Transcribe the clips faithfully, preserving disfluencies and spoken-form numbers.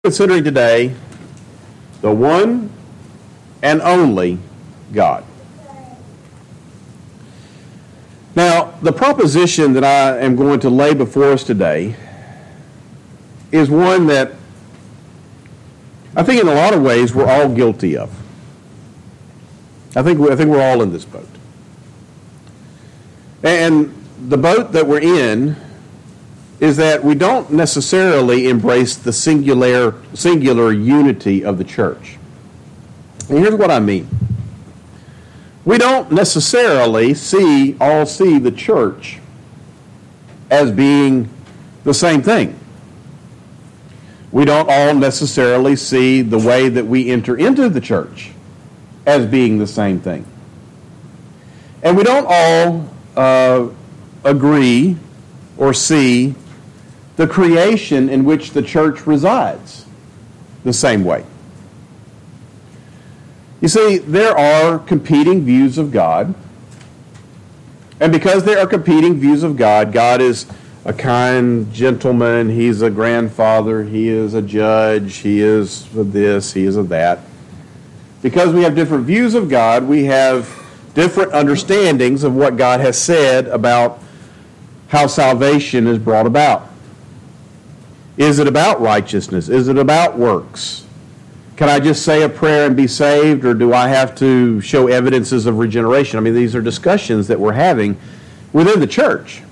Considering today the one and only God. Now, the proposition that I am going to lay before us today is one that I think in a lot of ways we're all guilty of. I think, I think we're all in this boat. And the boat that we're in is that we don't necessarily embrace the singular, singular unity of the church. And here's what I mean. We don't necessarily see, all see the church as being the same thing. We don't all necessarily see the way that we enter into the church as being the same thing. And we don't all uh, agree or see the creation in which the church resides the same way. You see, there are competing views of God. And because there are competing views of God, God is a kind gentleman, He's a grandfather, He is a judge, He is a this, He is a that. Because we have different views of God, we have different understandings of what God has said about how salvation is brought about. Is it about righteousness? Is it about works? Can I just say a prayer and be saved, or do I have to show evidences of regeneration? I mean, these are discussions that we're having within the church.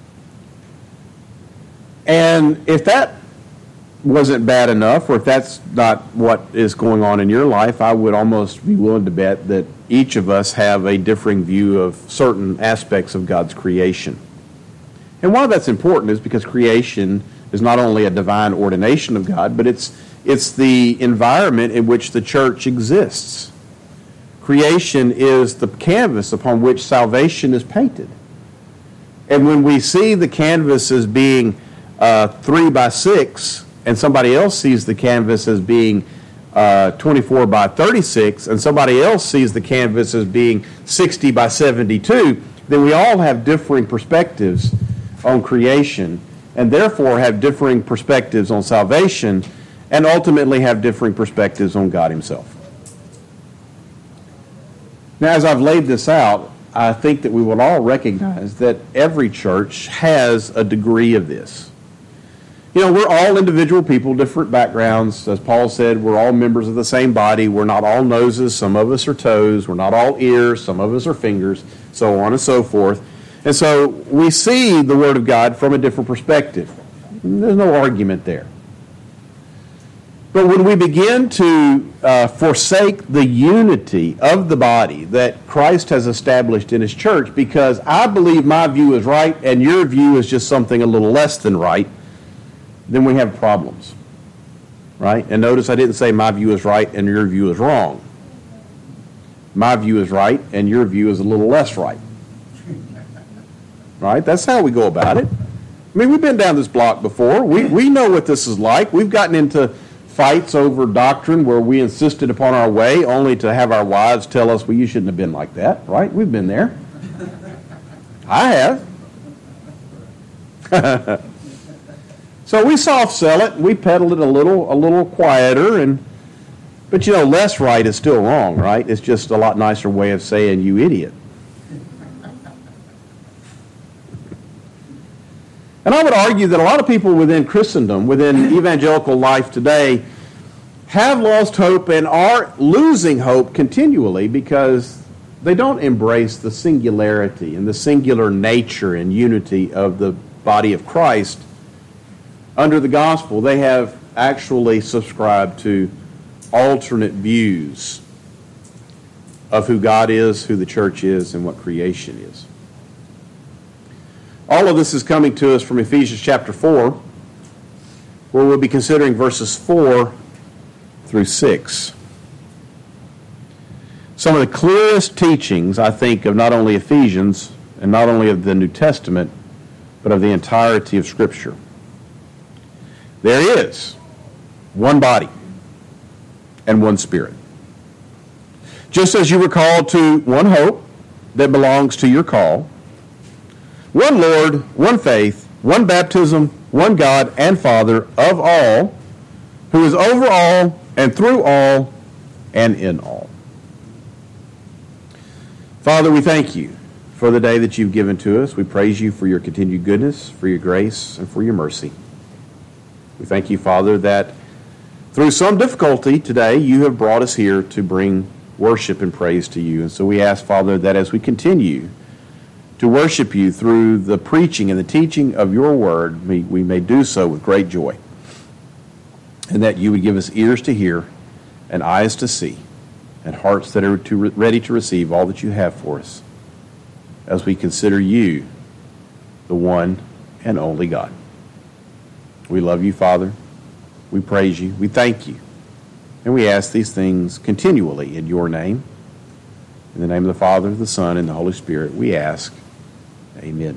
And if that wasn't bad enough, or if that's not what is going on in your life, I would almost be willing to bet that each of us have a differing view of certain aspects of God's creation. And why that's important is because creation is not only a divine ordination of God, but it's it's the environment in which the church exists. Creation is the canvas upon which salvation is painted. And when we see the canvas as being uh, three by six, and somebody else sees the canvas as being uh, twenty-four by thirty-six, and somebody else sees the canvas as being sixty by seventy-two, then we all have differing perspectives on creation, and therefore have differing perspectives on salvation, and ultimately have differing perspectives on God Himself. Now, as I've laid this out, I think that we will all recognize that every church has a degree of this. You know, we're all individual people, different backgrounds. As Paul said, we're all members of the same body. We're not all noses. Some of us are toes. We're not all ears. Some of us are fingers, so on and so forth. And so we see the Word of God from a different perspective. There's no argument there. But when we begin to uh, forsake the unity of the body that Christ has established in His church, because I believe my view is right and your view is just something a little less than right, then we have problems. Right? And notice I didn't say my view is right and your view is wrong. My view is right and your view is a little less right. Right? That's how we go about it. I mean, we've been down this block before. We we know what this is like. We've gotten into fights over doctrine where we insisted upon our way only to have our wives tell us, well, you shouldn't have been like that. Right? We've been there. I have. So we soft sell it. We pedal it a little a little quieter. and But, you know, less right is still wrong, right? It's just a lot nicer way of saying you idiot. And I would argue that a lot of people within Christendom, within evangelical life today, have lost hope and are losing hope continually because they don't embrace the singularity and the singular nature and unity of the body of Christ under the gospel. They have actually subscribed to alternate views of who God is, who the church is, and what creation is. All of this is coming to us from Ephesians chapter four, where we'll be considering verses four through six. Some of the clearest teachings, I think, of not only Ephesians and not only of the New Testament, but of the entirety of Scripture. There is one body and one Spirit. Just as you were called to one hope that belongs to your call, one Lord, one faith, one baptism, one God and Father of all, who is over all and through all and in all. Father, we thank you for the day that you've given to us. We praise you for your continued goodness, for your grace, and for your mercy. We thank you, Father, that through some difficulty today, you have brought us here to bring worship and praise to you. And so we ask, Father, that as we continue to worship you through the preaching and the teaching of your word, we, we may do so with great joy. And that you would give us ears to hear and eyes to see and hearts that are to, ready to receive all that you have for us as we consider you the one and only God. We love you, Father. We praise you. We thank you. And we ask these things continually in your name. In the name of the Father, the Son, and the Holy Spirit, we ask, amen.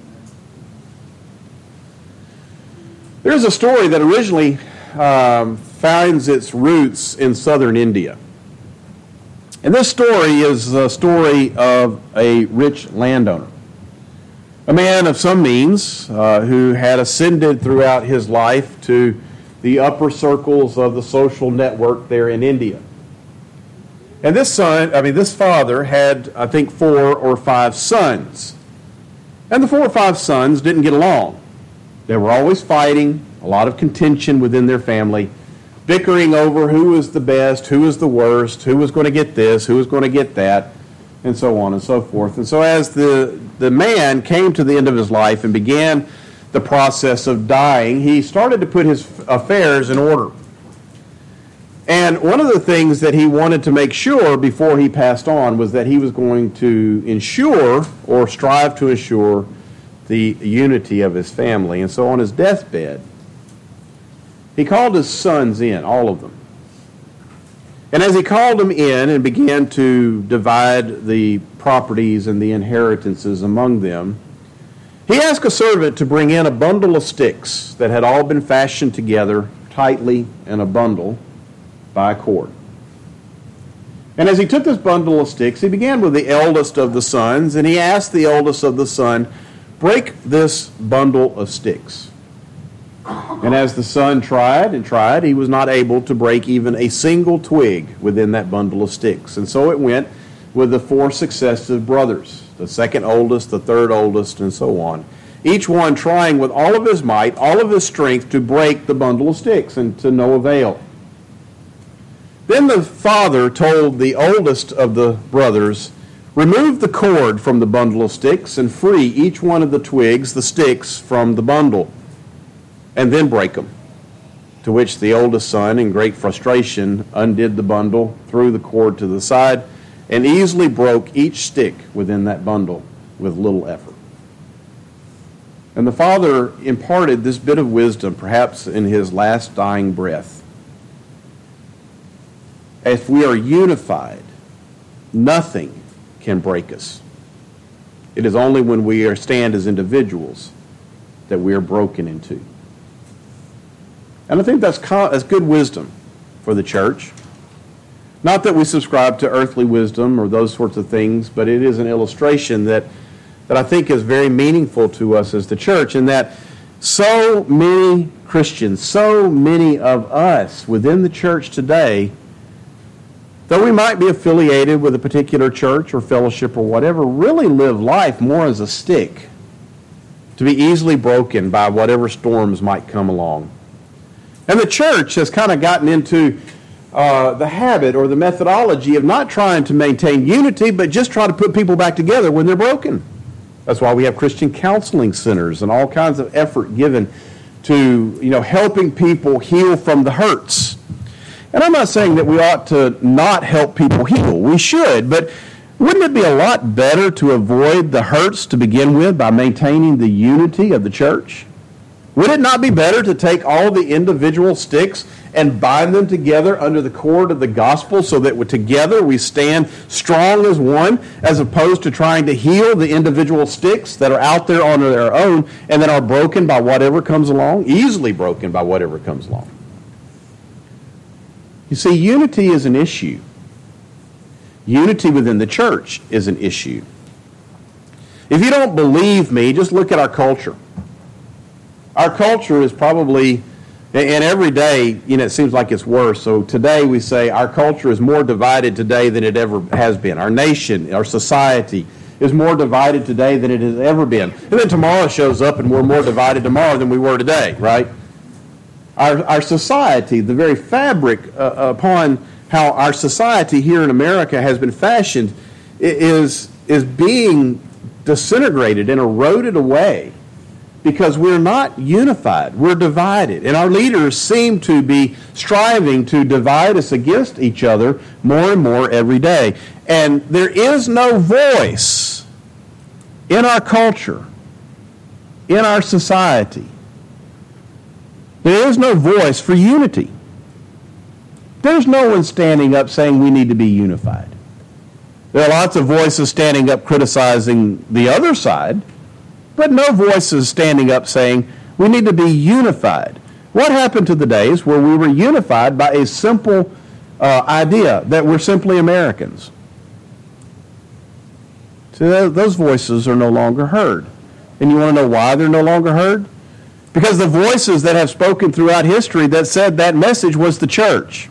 There's a story that originally um, finds its roots in southern India. And this story is a story of a rich landowner, a man of some means uh, who had ascended throughout his life to the upper circles of the social network there in India. And this son, I mean, this father had, I think, four or five sons. And the four or five sons didn't get along. They were always fighting, a lot of contention within their family, bickering over who was the best, who was the worst, who was going to get this, who was going to get that, and so on and so forth. And so as the, the man came to the end of his life and began the process of dying, he started to put his affairs in order. And one of the things that he wanted to make sure before he passed on was that he was going to ensure or strive to ensure the unity of his family. And so on his deathbed, he called his sons in, all of them. And as he called them in and began to divide the properties and the inheritances among them, he asked a servant to bring in a bundle of sticks that had all been fashioned together tightly in a bundle by a cord. And as he took this bundle of sticks, he began with the eldest of the sons, and he asked the eldest of the son, "Break this bundle of sticks." And as the son tried and tried, he was not able to break even a single twig within that bundle of sticks. And so it went with the four successive brothers, the second oldest, the third oldest, and so on. Each one trying with all of his might, all of his strength to break the bundle of sticks, and to no avail. Then the father told the oldest of the brothers, "Remove the cord from the bundle of sticks and free each one of the twigs, the sticks, from the bundle, and then break them." To which the oldest son, in great frustration, undid the bundle, threw the cord to the side, and easily broke each stick within that bundle with little effort. And the father imparted this bit of wisdom, perhaps in his last dying breath. If we are unified, nothing can break us. It is only when we are stand as individuals that we are broken into. And I think that's, co- that's good wisdom for the church. Not that we subscribe to earthly wisdom or those sorts of things, but it is an illustration that, that I think is very meaningful to us as the church, in that so many Christians, so many of us within the church today, though we might be affiliated with a particular church or fellowship or whatever, really live life more as a stick to be easily broken by whatever storms might come along. And the church has kind of gotten into uh, the habit or the methodology of not trying to maintain unity, but just try to put people back together when they're broken. That's why we have Christian counseling centers and all kinds of effort given to, you know, helping people heal from the hurts. And I'm not saying that we ought to not help people heal. We should, but wouldn't it be a lot better to avoid the hurts to begin with by maintaining the unity of the church? Would it not be better to take all the individual sticks and bind them together under the cord of the gospel so that together we stand strong as one, as opposed to trying to heal the individual sticks that are out there on their own and that are broken by whatever comes along, easily broken by whatever comes along? You see, unity is an issue. Unity within the church is an issue. If you don't believe me, just look at our culture. Our culture is probably And, and every day, you know, it seems like it's worse. So today we say our culture is more divided today than it ever has been. Our nation, our society is more divided today than it has ever been. And then tomorrow shows up and we're more divided tomorrow than we were today, right? Our, our society, the very fabric uh, upon how our society here in America has been fashioned is, is being disintegrated and eroded away because we're not unified. We're divided. And our leaders seem to be striving to divide us against each other more and more every day. And there is no voice in our culture, in our society. There is no voice for unity. There's no one standing up saying we need to be unified. There are lots of voices standing up criticizing the other side, but no voices standing up saying we need to be unified. What happened to the days where we were unified by a simple uh, idea that we're simply Americans? So those voices are no longer heard. And you want to know why they're no longer heard? Because the voices that have spoken throughout history that said that message was the church.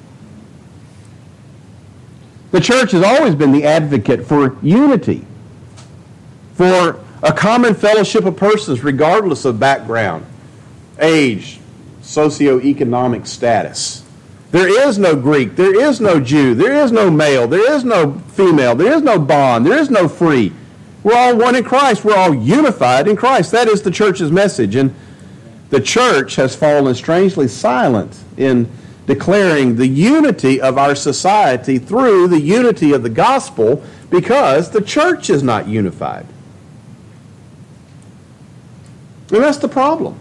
The church has always been the advocate for unity, for a common fellowship of persons regardless of background, age, socioeconomic status. There is no Greek, there is no Jew, there is no male, there is no female, there is no bond, there is no free. We're all one in Christ. We're all unified in Christ. That is the church's message. And the church has fallen strangely silent in declaring the unity of our society through the unity of the gospel because the church is not unified. And that's the problem.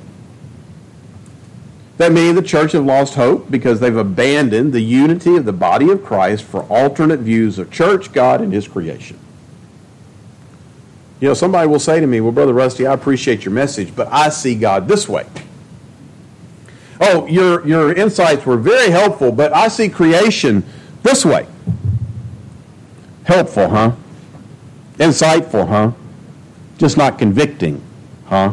That means the church have lost hope because they've abandoned the unity of the body of Christ for alternate views of church, God, and His creation. You know, somebody will say to me, well, Brother Rusty, I appreciate your message, but I see God this way. Oh, your, your insights were very helpful, but I see creation this way. Helpful, huh? Insightful, huh? Just not convicting, huh?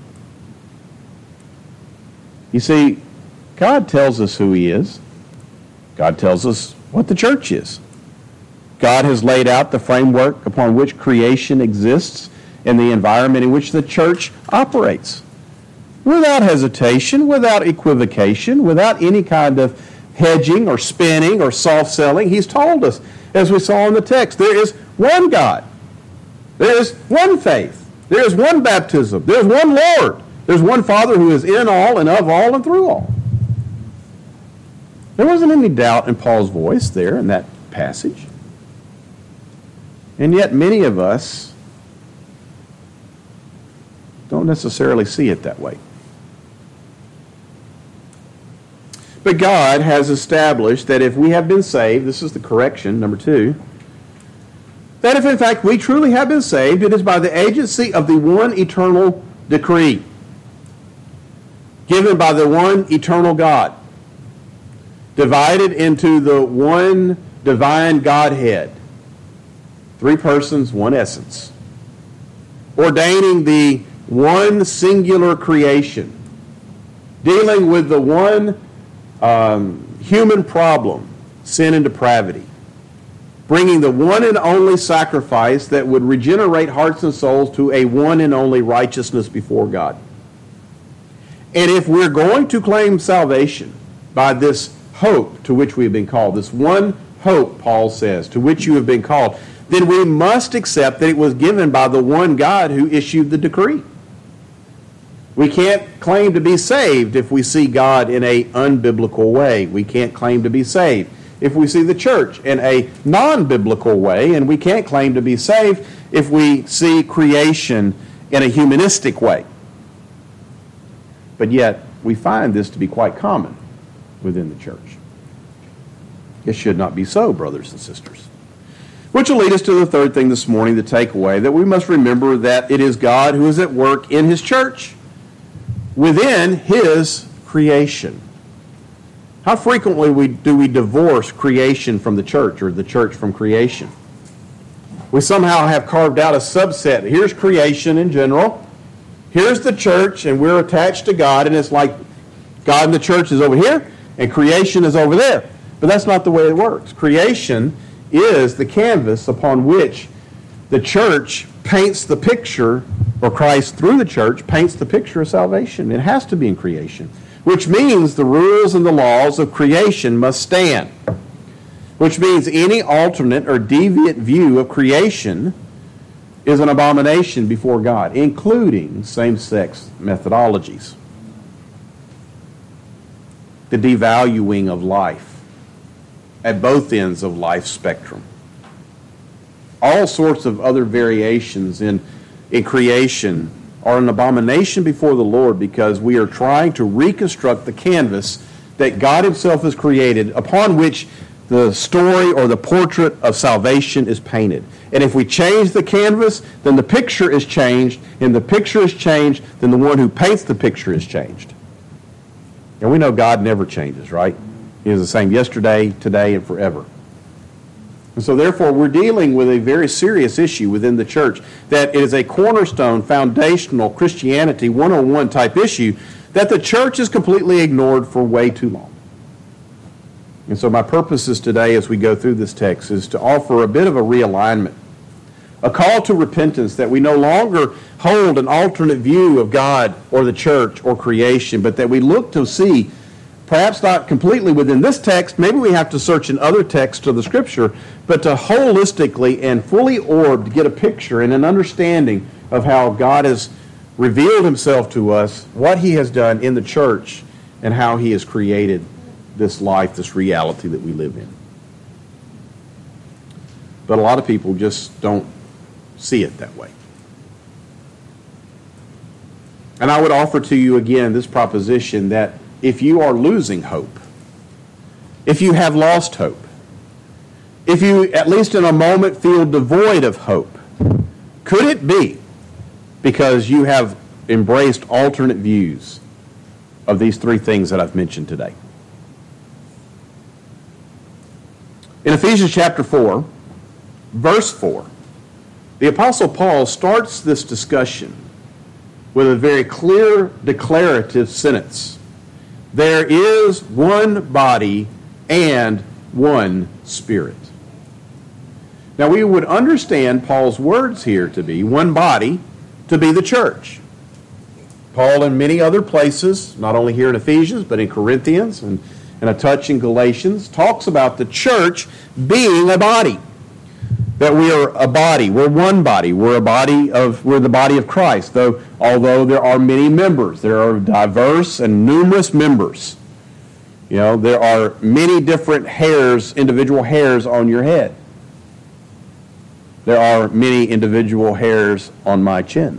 You see, God tells us who He is. God tells us what the church is. God has laid out the framework upon which creation exists and the environment in which the church operates. Without hesitation, without equivocation, without any kind of hedging or spinning or soft-selling, He's told us, as we saw in the text, there is one God. There is one faith. There is one baptism. There is one Lord. There's one Father who is in all and of all and through all. There wasn't any doubt in Paul's voice there in that passage. And yet many of us don't necessarily see it that way. But God has established that if we have been saved, this is the correction, number two, that if in fact we truly have been saved, it is by the agency of the one eternal decree given by the one eternal God, divided into the one divine Godhead, three persons, one essence, ordaining the one singular creation, dealing with the one um, human problem, sin and depravity, bringing the one and only sacrifice that would regenerate hearts and souls to a one and only righteousness before God. And if we're going to claim salvation by this hope to which we have been called, this one hope, Paul says, to which you have been called, then we must accept that it was given by the one God who issued the decree. We can't claim to be saved if we see God in an unbiblical way. We can't claim to be saved if we see the church in a non-biblical way, and we can't claim to be saved if we see creation in a humanistic way. But yet, we find this to be quite common within the church. It should not be so, brothers and sisters. Which will lead us to the third thing this morning, the takeaway, that we must remember that it is God who is at work in His church, within His creation. How frequently we, do we divorce creation from the church, or the church from creation? We somehow have carved out a subset. Here's creation in general. Here's the church, and we're attached to God, and it's like God and the church is over here, and creation is over there. But that's not the way it works. Creation is the canvas upon which the church paints the picture, or Christ through the church paints the picture of salvation. It has to be in creation, which means the rules and the laws of creation must stand, which means any alternate or deviant view of creation is an abomination before God, including same-sex methodologies. The devaluing of life at both ends of life's spectrum. All sorts of other variations in, in creation are an abomination before the Lord, because we are trying to reconstruct the canvas that God himself has created, upon which the story or the portrait of salvation is painted. And if we change the canvas, then the picture is changed. And the picture is changed, then the one who paints the picture is changed. And we know God never changes, right? He is the same yesterday, today, and forever. And so therefore, we're dealing with a very serious issue within the church, that it is a cornerstone, foundational Christianity one oh one type issue that the church has completely ignored for way too long. And so my purposes today as we go through this text is to offer a bit of a realignment, a call to repentance, that we no longer hold an alternate view of God or the church or creation, but that we look to see, perhaps not completely within this text, maybe we have to search in other texts of the Scripture, but to holistically and fully orbed get a picture and an understanding of how God has revealed himself to us, what he has done in the church, and how he has created this life, this reality that we live in. But a lot of people just don't see it that way. And I would offer to you again this proposition that if you are losing hope, if you have lost hope, if you, at least in a moment, feel devoid of hope, could it be because you have embraced alternate views of these three things that I've mentioned today? In Ephesians chapter four, verse four, the Apostle Paul starts this discussion with a very clear declarative sentence. There is one body and one Spirit. Now we would understand Paul's words here to be one body, to be the church. Paul in many other places, not only here in Ephesians, but in Corinthians and, and a touch in Galatians, talks about the church being a body. That we are a body, we're one body, we're a body of, we're the body of Christ, though although there are many members, there are diverse and numerous members. You know, there are many different hairs, individual hairs on your head. There are many individual hairs on my chin.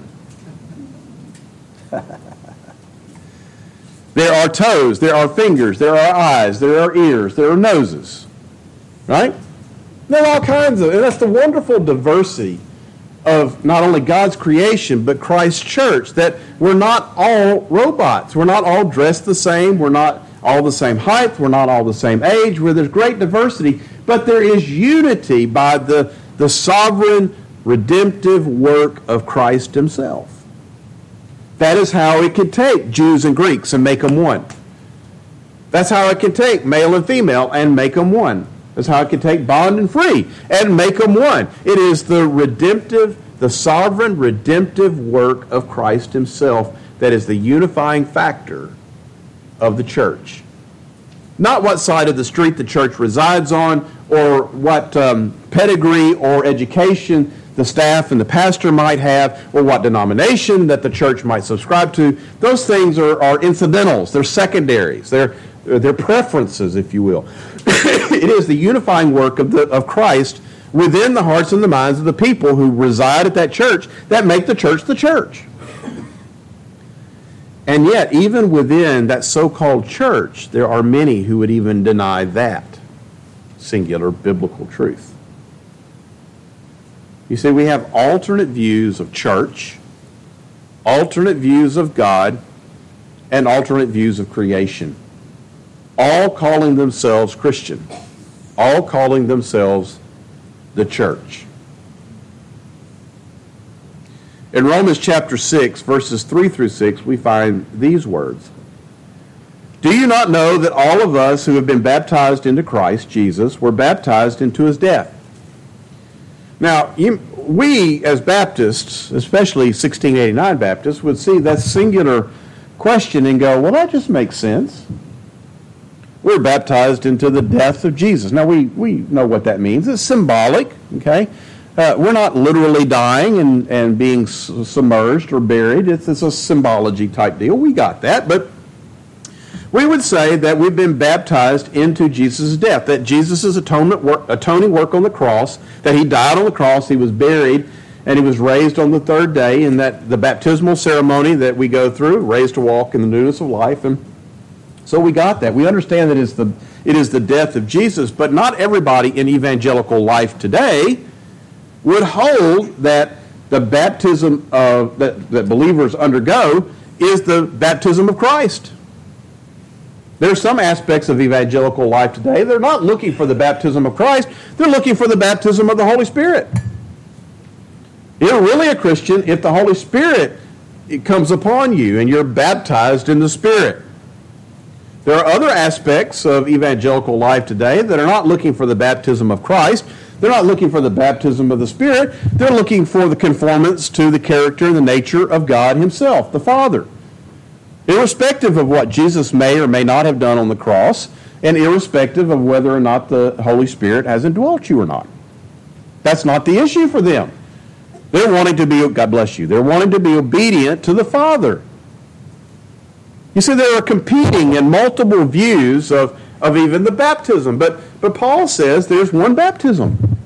There are toes, there are fingers, there are eyes, there are ears, there are noses. Right? There are all kinds of, and that's the wonderful diversity of not only God's creation, but Christ's church, that we're not all robots. We're not all dressed the same. We're not all the same height. We're not all the same age, where there's great diversity, but there is unity by the, the sovereign, redemptive work of Christ himself. That is how it could take Jews and Greeks and make them one. That's how it can take male and female and make them one. That's how it can take bond and free and make them one. It is the redemptive, the sovereign redemptive work of Christ himself that is the unifying factor of the church. Not what side of the street the church resides on, or what um, pedigree or education the staff and the pastor might have, or what denomination that the church might subscribe to. Those things are, are incidentals. They're secondaries. They're, they're preferences, if you will. It is the unifying work of, the, of Christ within the hearts and the minds of the people who reside at that church that make the church the church. And yet, even within that so-called church, there are many who would even deny that singular biblical truth. You see, we have alternate views of church, alternate views of God, and alternate views of creation, all calling themselves Christian, all calling themselves the church. In Romans chapter six, verses three through six, we find these words. Do you not know that all of us who have been baptized into Christ Jesus were baptized into his death? Now, you, we as Baptists, especially sixteen eighty-nine Baptists, would see that singular question and go, well, that just makes sense. We're baptized into the death of Jesus. Now, we, we know what that means. It's symbolic, okay? Uh, we're not literally dying and, and being s- submerged or buried. It's, it's a symbology type deal. We got that, but we would say that we've been baptized into Jesus' death, that Jesus' atonement work, atoning work on the cross, that he died on the cross, he was buried, and he was raised on the third day, and that the baptismal ceremony that we go through, raised to walk in the newness of life. And so we got that. We understand that it's the, it is the death of Jesus, but not everybody in evangelical life today would hold that the baptism of, that, that believers undergo is the baptism of Christ. There are some aspects of evangelical life today. They're not looking for the baptism of Christ. They're looking for the baptism of the Holy Spirit. You're really a Christian if the Holy Spirit it comes upon you and you're baptized in the Spirit. There are other aspects of evangelical life today that are not looking for the baptism of Christ. They're not looking for the baptism of the Spirit. They're looking for the conformance to the character and the nature of God himself, the Father. Irrespective of what Jesus may or may not have done on the cross, and irrespective of whether or not the Holy Spirit has indwelt you or not. That's not the issue for them. They're wanting to be, God bless you, they're wanting to be obedient to the Father. You see, there are competing and multiple views of, of even the baptism, but, but Paul says there's one baptism.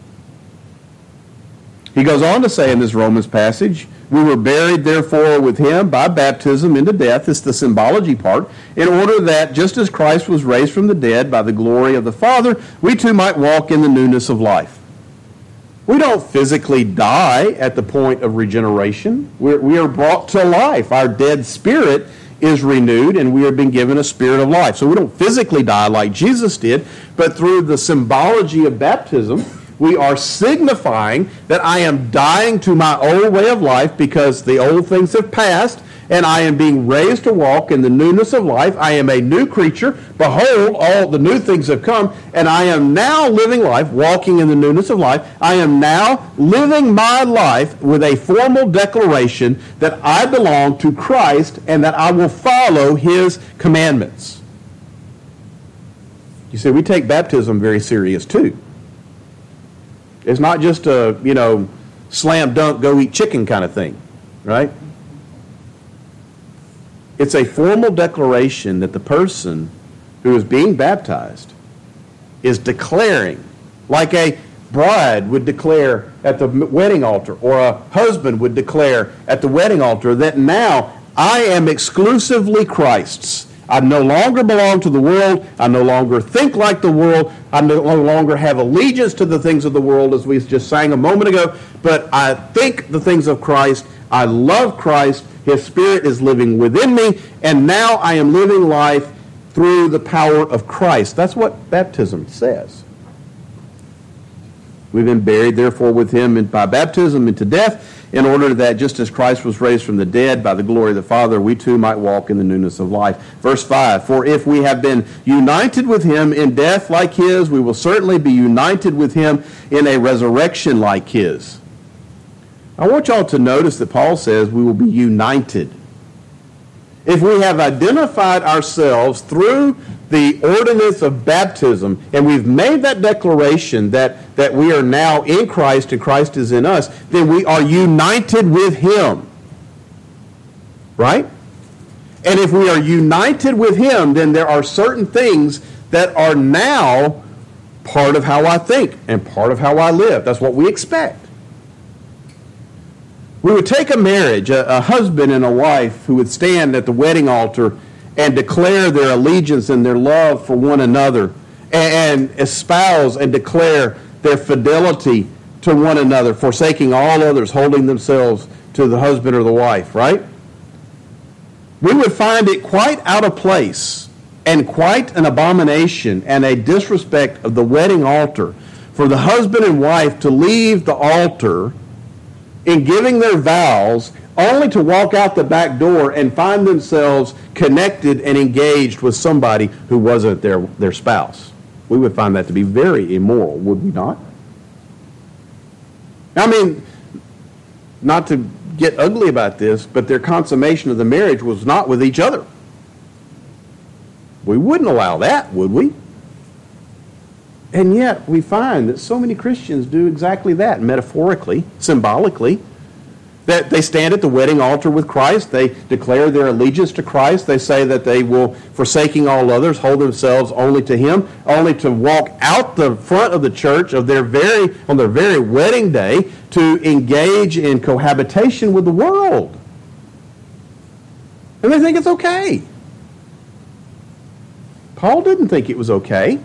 He goes on to say in this Romans passage, we were buried, therefore, with him by baptism into death. It's the symbology part. In order that, just as Christ was raised from the dead by the glory of the Father, we too might walk in the newness of life. We don't physically die at the point of regeneration. We're, we are brought to life. Our dead spirit is renewed, and we have been given a spirit of life. So we don't physically die like Jesus did, but through the symbology of baptism, we are signifying that I am dying to my old way of life because the old things have passed, and I am being raised to walk in the newness of life. I am a new creature. Behold, all the new things have come, and I am now living life, walking in the newness of life. I am now living my life with a formal declaration that I belong to Christ and that I will follow his commandments. You see, we take baptism very serious too. It's not just a, you know, slam dunk, go eat chicken kind of thing, right? It's a formal declaration that the person who is being baptized is declaring, like a bride would declare at the wedding altar, or a husband would declare at the wedding altar, that now I am exclusively Christ's. I no longer belong to the world. I no longer think like the world. I no longer have allegiance to the things of the world, as we just sang a moment ago. But I think the things of Christ. I love Christ. His Spirit is living within me. And now I am living life through the power of Christ. That's what baptism says. We've been buried, therefore, with him by baptism into death, in order that just as Christ was raised from the dead by the glory of the Father, we too might walk in the newness of life. Verse five, for if we have been united with him in death like his, we will certainly be united with him in a resurrection like his. I want y'all to notice that Paul says we will be united. If we have identified ourselves through the ordinance of baptism, and we've made that declaration that, that we are now in Christ and Christ is in us, then we are united with him. Right? And if we are united with him, then there are certain things that are now part of how I think and part of how I live. That's what we expect. We would take a marriage, a, a husband and a wife who would stand at the wedding altar and declare their allegiance and their love for one another, and, and espouse and declare their fidelity to one another, forsaking all others, holding themselves to the husband or the wife, right? We would find it quite out of place and quite an abomination and a disrespect of the wedding altar for the husband and wife to leave the altar in giving their vows only to walk out the back door and find themselves connected and engaged with somebody who wasn't their, their spouse. We would find that to be very immoral, would we not? I mean, not to get ugly about this, but their consummation of the marriage was not with each other. We wouldn't allow that, would we? And yet we find that so many Christians do exactly that, metaphorically, symbolically, that they stand at the wedding altar with Christ, they declare their allegiance to Christ, they say that they will, forsaking all others, hold themselves only to Him, only to walk out the front of the church of their very, on their very wedding day to engage in cohabitation with the world. And they think it's okay. Paul didn't think it was okay.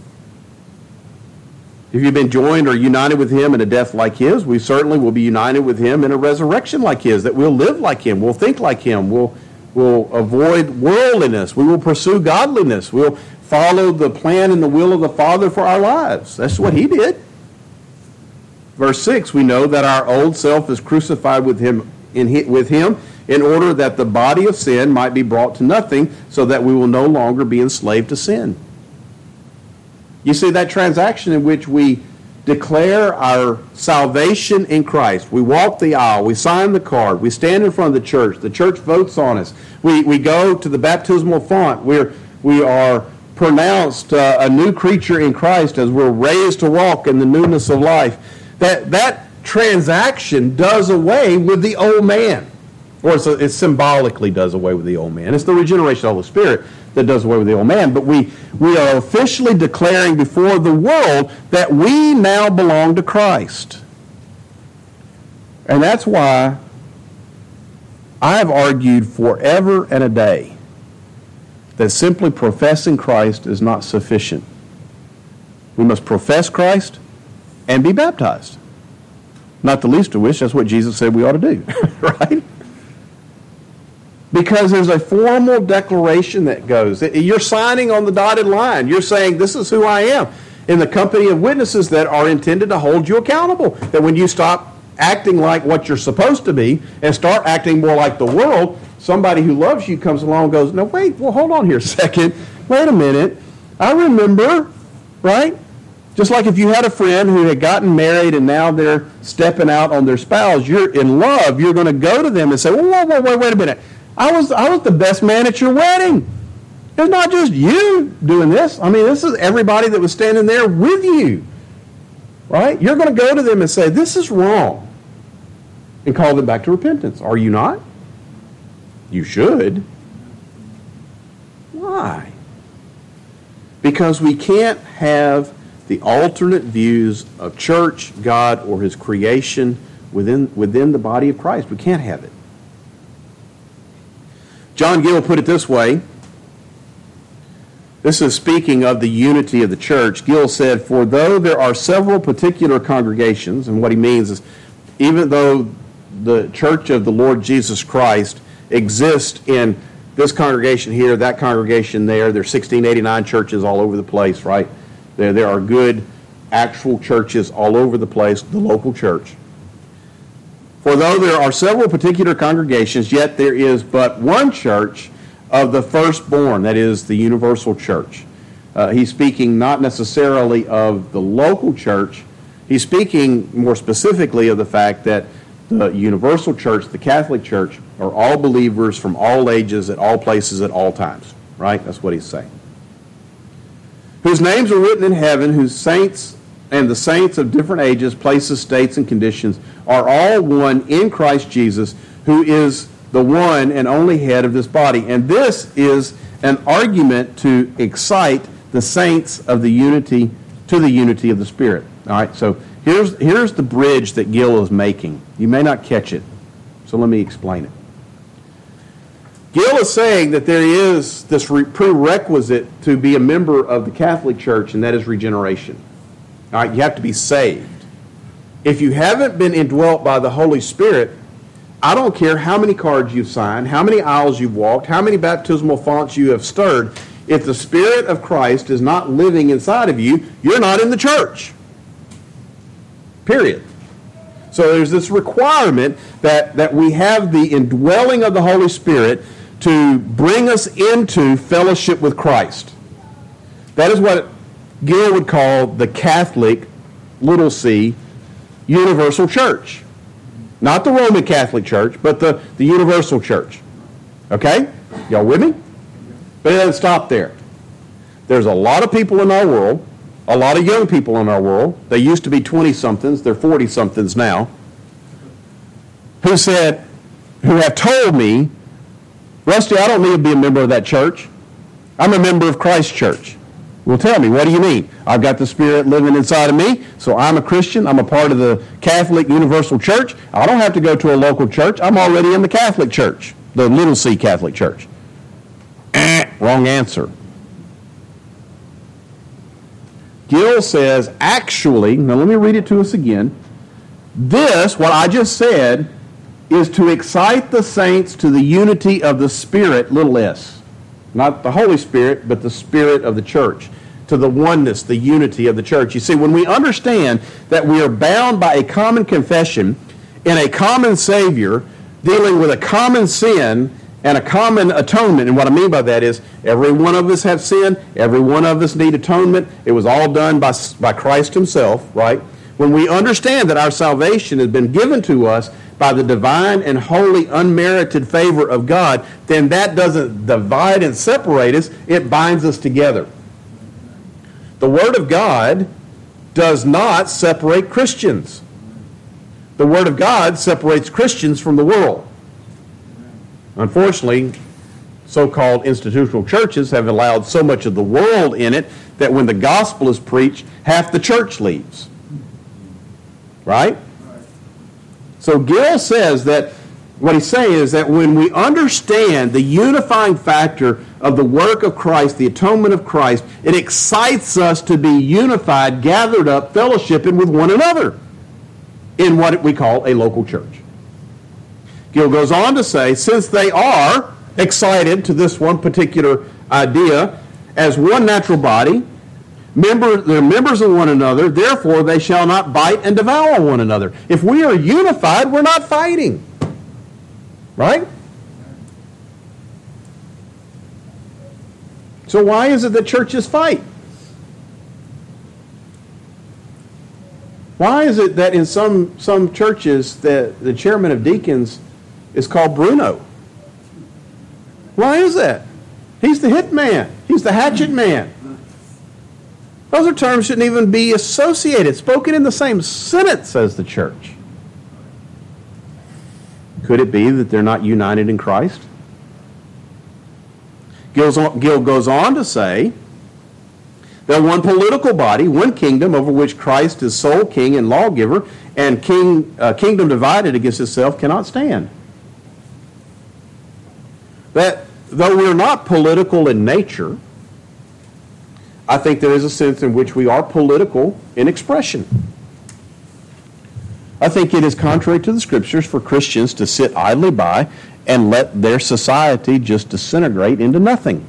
If you've been joined or united with Him in a death like His, we certainly will be united with Him in a resurrection like His, that we'll live like Him, we'll think like Him, we'll, we'll avoid worldliness, we will pursue godliness, we'll follow the plan and the will of the Father for our lives. That's what He did. Verse six, we know that our old self is crucified with Him in with Him in order that the body of sin might be brought to nothing, so that we will no longer be enslaved to sin. You see, that transaction in which we declare our salvation in Christ, we walk the aisle, we sign the card, we stand in front of the church, the church votes on us, we, we go to the baptismal font, we're, we are pronounced uh, a new creature in Christ as we're raised to walk in the newness of life. That, that transaction does away with the old man. Or it's, it symbolically does away with the old man. It's the regeneration of the Holy Spirit that does away with the old man. But we, we are officially declaring before the world that we now belong to Christ. And that's why I have argued forever and a day that simply professing Christ is not sufficient. We must profess Christ and be baptized. Not the least of which, that's what Jesus said we ought to do, right? Because there's a formal declaration that goes. You're signing on the dotted line. You're saying, this is who I am, in the company of witnesses that are intended to hold you accountable. That when you stop acting like what you're supposed to be and start acting more like the world, somebody who loves you comes along and goes, no, wait, well, hold on here a second. Wait a minute. I remember, right? Just like if you had a friend who had gotten married and now they're stepping out on their spouse, you're in love, you're going to go to them and say, whoa, whoa, whoa, wait, wait a minute. I was I was the best man at your wedding. It's not just you doing this. I mean, this is everybody that was standing there with you. Right? You're going to go to them and say, this is wrong. And call them back to repentance. Are you not? You should. Why? Because we can't have the alternate views of church, God, or His creation within, within the body of Christ. We can't have it. John Gill put it this way. This is speaking of the unity of the church. Gill said, for though there are several particular congregations, and what he means is, even though the church of the Lord Jesus Christ exists in this congregation here, that congregation there, there are sixteen eighty-nine churches all over the place, right? There, there are good actual churches all over the place, the local church. For though there are several particular congregations, yet there is but one church of the firstborn, that is the universal church. Uh, he's speaking not necessarily of the local church. He's speaking more specifically of the fact that the universal church, the Catholic Church, are all believers from all ages, at all places, at all times. Right? That's what he's saying. Whose names are written in heaven, whose saints and the saints of different ages, places, states, and conditions are all one in Christ Jesus, who is the one and only head of this body. And this is an argument to excite the saints of the unity to the unity of the Spirit. All right, so here's, here's the bridge that Gill is making. You may not catch it, so let me explain it. Gill is saying that there is this prerequisite to be a member of the Catholic Church, and that is regeneration. All right, you have to be saved. If you haven't been indwelt by the Holy Spirit, I don't care how many cards you've signed, how many aisles you've walked, how many baptismal fonts you have stirred. If the Spirit of Christ is not living inside of you, you're not in the church. Period. So there's this requirement that, that we have the indwelling of the Holy Spirit to bring us into fellowship with Christ. That is what Gill would call the Catholic, little c, universal church. Not the Roman Catholic Church, but the, the universal church. Okay? Y'all with me? But it doesn't stop there. There's a lot of people in our world, a lot of young people in our world, they used to be twenty-somethings, they're forty-somethings now, who said, who have told me, Rusty, I don't need to be a member of that church. I'm a member of Christ Church. Well, tell me, what do you mean? I've got the Spirit living inside of me, so I'm a Christian. I'm a part of the Catholic Universal Church. I don't have to go to a local church. I'm already in the Catholic Church, the little c Catholic Church. Eh, wrong answer. Gill says, actually, now let me read it to us again. This, what I just said, is to excite the saints to the unity of the Spirit, little s. Not the Holy Spirit, but the Spirit of the church. To the oneness, the unity of the church. You see, when we understand that we are bound by a common confession and a common Savior dealing with a common sin and a common atonement, and what I mean by that is every one of us have sinned, every one of us need atonement. It was all done by, by Christ himself, right? When we understand that our salvation has been given to us by the divine and holy unmerited favor of God, then that doesn't divide and separate us, it binds us together. The Word of God does not separate Christians. The Word of God separates Christians from the world. Unfortunately, so-called institutional churches have allowed so much of the world in it that when the gospel is preached, half the church leaves. Right? So Gill says that what he's saying is that when we understand the unifying factor of the work of Christ, the atonement of Christ, it excites us to be unified, gathered up, fellowshipping with one another in what we call a local church. Gill goes on to say, since they are excited to this one particular idea as one natural body, member, they're members of one another, therefore they shall not bite and devour one another. If we are unified, we're not fighting. Right? So why is it that churches fight? Why is it that in some, some churches the, the chairman of deacons is called Bruno? Why is that? He's the hit man. He's the hatchet man. Those are terms shouldn't even be associated, spoken in the same sentence as the church. Could it be that they're not united in Christ? Gill goes on to say that one political body, one kingdom over which Christ is sole king and lawgiver, and king, uh, kingdom divided against itself cannot stand. That though we're not political in nature, I think there is a sense in which we are political in expression. I think it is contrary to the Scriptures for Christians to sit idly by and let their society just disintegrate into nothing.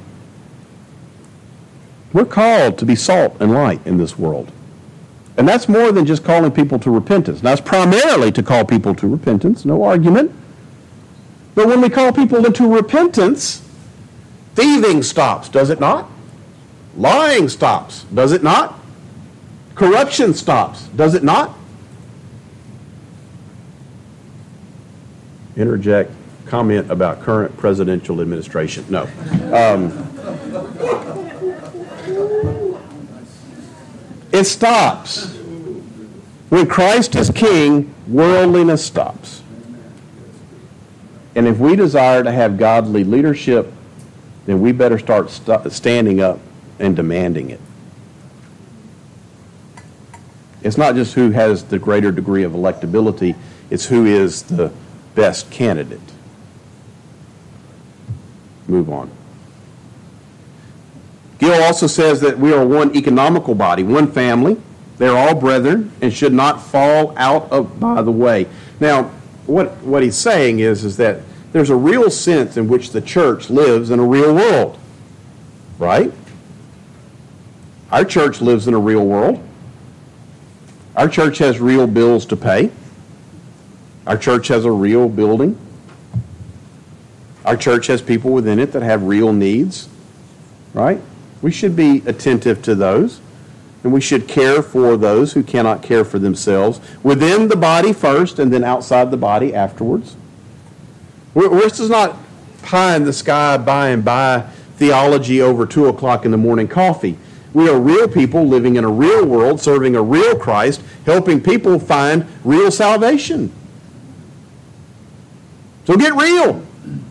We're called to be salt and light in this world. And that's more than just calling people to repentance. Now, it's primarily to call people to repentance, no argument. But when we call people into repentance, thieving stops, does it not? Lying stops, does it not? Corruption stops, does it not? Interject comment about current presidential administration. No. Um, it stops. When Christ is king, worldliness stops. And if we desire to have godly leadership, then we better start st- standing up and demanding it. It's not just who has the greater degree of electability, it's who is the best candidate. Move on. Gill also says that we are one economical body, one family. They're all brethren and should not fall out of by the way. Now, what, what he's saying is, is that there's a real sense in which the church lives in a real world. Right? Our church lives in a real world. Our church has real bills to pay. Our church has a real building. Our church has people within it that have real needs, right? We should be attentive to those, and we should care for those who cannot care for themselves, within the body first and then outside the body afterwards. We're, this is not pie in the sky, by and by theology over two o'clock in the morning coffee. We are real people living in a real world, serving a real Christ, helping people find real salvation. So get real.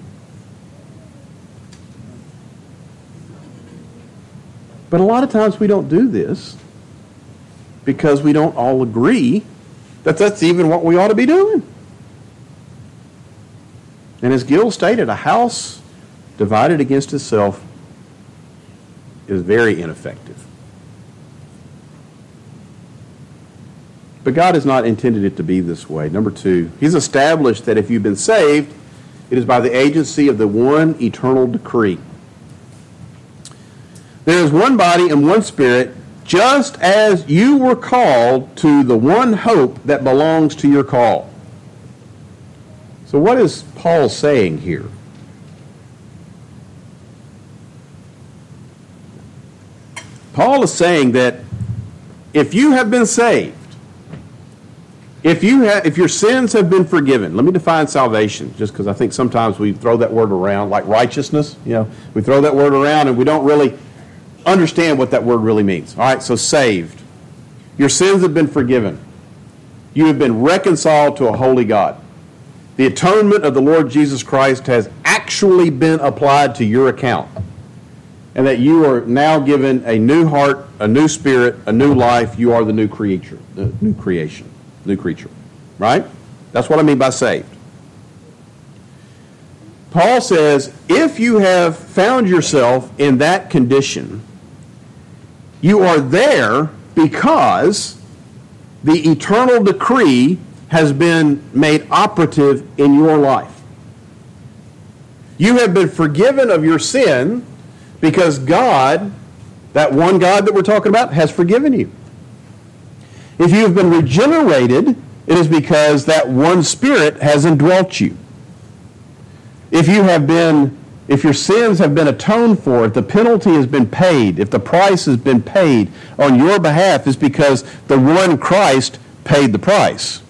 But a lot of times we don't do this because we don't all agree that that's even what we ought to be doing. And as Gill stated, a house divided against itself is very ineffective. But God has not intended it to be this way. Number two, He's established that if you've been saved, it is by the agency of the one eternal decree. There is one body and one Spirit, just as you were called to the one hope that belongs to your call. So what is Paul saying here? Paul is saying that if you have been saved, if you have, if your sins have been forgiven, let me define salvation, just because I think sometimes we throw that word around, like righteousness. You know, we throw that word around and we don't really understand what that word really means. All right, so saved. Your sins have been forgiven. You have been reconciled to a holy God. The atonement of the Lord Jesus Christ has actually been applied to your account. And that you are now given a new heart, a new spirit, a new life. You are the new creature, the new creation, new creature. Right? That's what I mean by saved. Paul says, if you have found yourself in that condition, you are there because the eternal decree has been made operative in your life. You have been forgiven of your sin because God, that one God that we're talking about, has forgiven you. If you have been regenerated, it is because that one Spirit has indwelt you. If you have been, if your sins have been atoned for, if the penalty has been paid, if the price has been paid on your behalf, it's because the one Christ paid the price.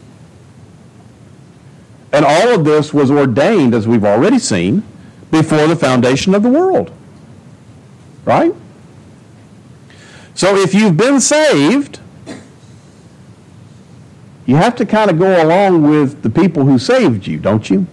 And all of this was ordained, as we've already seen, before the foundation of the world. Right? So if you've been saved, you have to kind of go along with the people who saved you, don't you?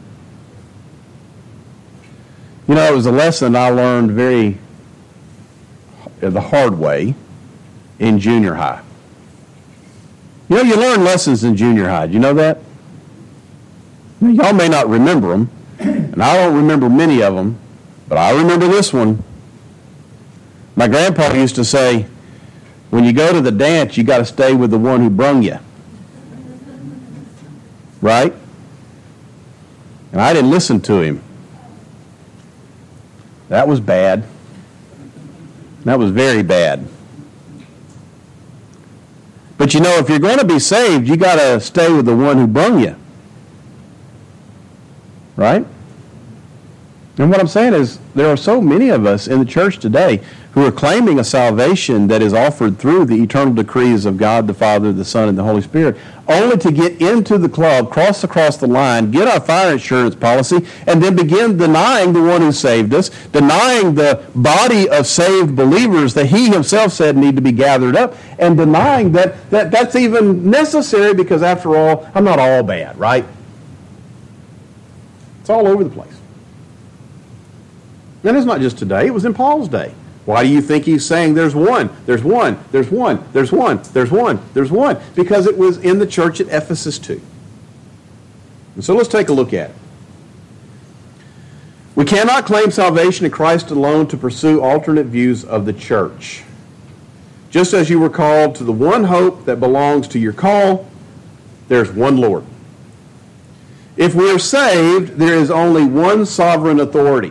You know, it was a lesson I learned very the hard way in junior high. You know, you learn lessons in junior high. Do you know that? Now, y'all may not remember them, and I don't remember many of them, but I remember this one. My grandpa used to say, when you go to the dance, you got to stay with the one who brung you. Right? And I didn't listen to him. That was bad. That was very bad. But you know, if you're going to be saved, you got to stay with the one who brung you. Right? And what I'm saying is, there are so many of us in the church today who are claiming a salvation that is offered through the eternal decrees of God the Father, the Son, and the Holy Spirit, only to get into the club, cross across the line, get our fire insurance policy, and then begin denying the one who saved us, denying the body of saved believers that He Himself said need to be gathered up, and denying that, that that's even necessary because, after all, I'm not all bad, right? It's all over the place. And it's not just today. It was in Paul's day. Why do you think he's saying there's one, there's one, there's one, there's one, there's one, there's one? Because it was in the church at Ephesus too. And so let's take a look at it. We cannot claim salvation in Christ alone to pursue alternate views of the church. Just as you were called to the one hope that belongs to your call, there's one Lord. If we are saved, there is only one sovereign authority.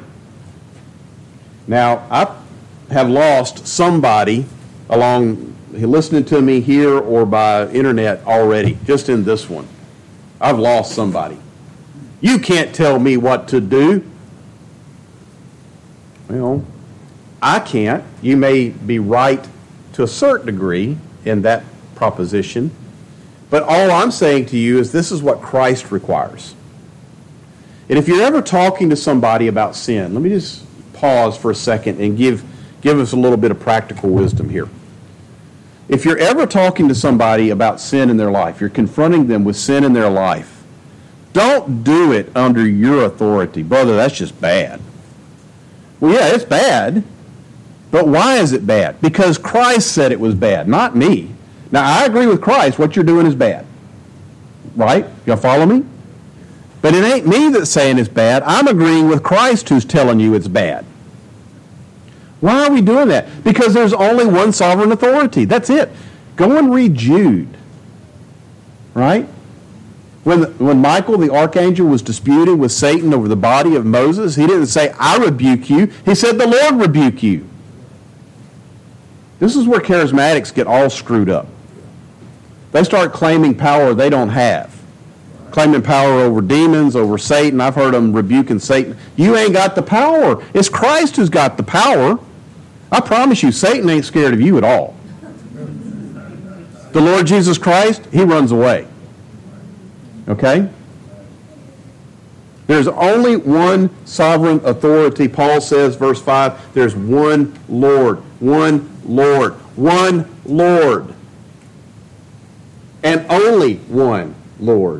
Now, I have lost somebody along listening to me here or by internet already, just in this one. I've lost somebody. You can't tell me what to do. Well, I can't. You may be right to a certain degree in that proposition, but all I'm saying to you is this is what Christ requires. And if you're ever talking to somebody about sin, let me just pause for a second and give, give us a little bit of practical wisdom here. If you're ever talking to somebody about sin in their life, you're confronting them with sin in their life, don't do it under your authority. Brother, that's just bad. Well, yeah, it's bad. But why is it bad? Because Christ said it was bad, not me. Now, I agree with Christ. What you're doing is bad. Right? Y'all follow me? But it ain't me that's saying it's bad. I'm agreeing with Christ who's telling you it's bad. Why are we doing that? Because there's only one sovereign authority. That's it. Go and read Jude. Right? When, the, when Michael, the archangel, was disputing with Satan over the body of Moses, he didn't say, I rebuke you. He said, the Lord rebuke you. This is where charismatics get all screwed up. They start claiming power they don't have. Claiming power over demons, over Satan. I've heard them rebuking Satan. You ain't got the power. It's Christ who's got the power. I promise you, Satan ain't scared of you at all. The Lord Jesus Christ, he runs away. Okay? There's only one sovereign authority. Paul says, verse five, there's one Lord, one Lord, one Lord. And only one Lord.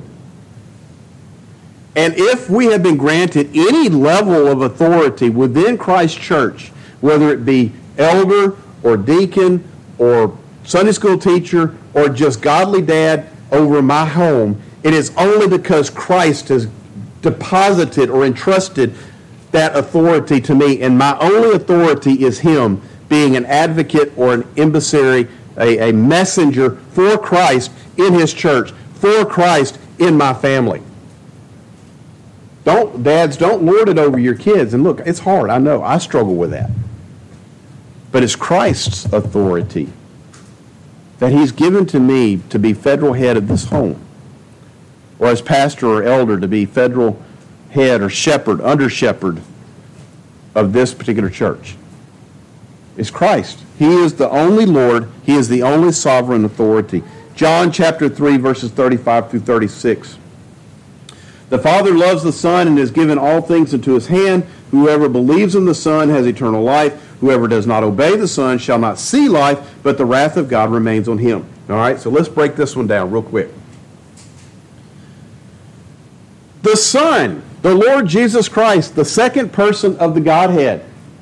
And if we have been granted any level of authority within Christ's church, whether it be elder or deacon or Sunday school teacher or just godly dad over my home, it is only because Christ has deposited or entrusted that authority to me, and my only authority is him being an advocate or an emissary, a, a messenger for Christ in his church, for Christ in my family. Don't, dads, don't lord it over your kids. And look, it's hard. I know. I struggle with that. But it's Christ's authority that he's given to me to be federal head of this home, or as pastor or elder to be federal head or shepherd, under shepherd of this particular church. It's Christ. He is the only Lord. He is the only sovereign authority. John chapter three, verses thirty-five through thirty-six. The Father loves the Son and has given all things into his hand. Whoever believes in the Son has eternal life. Whoever does not obey the Son shall not see life, but the wrath of God remains on him. All right, so let's break this one down real quick. The Son, the Lord Jesus Christ, the second person of the Godhead,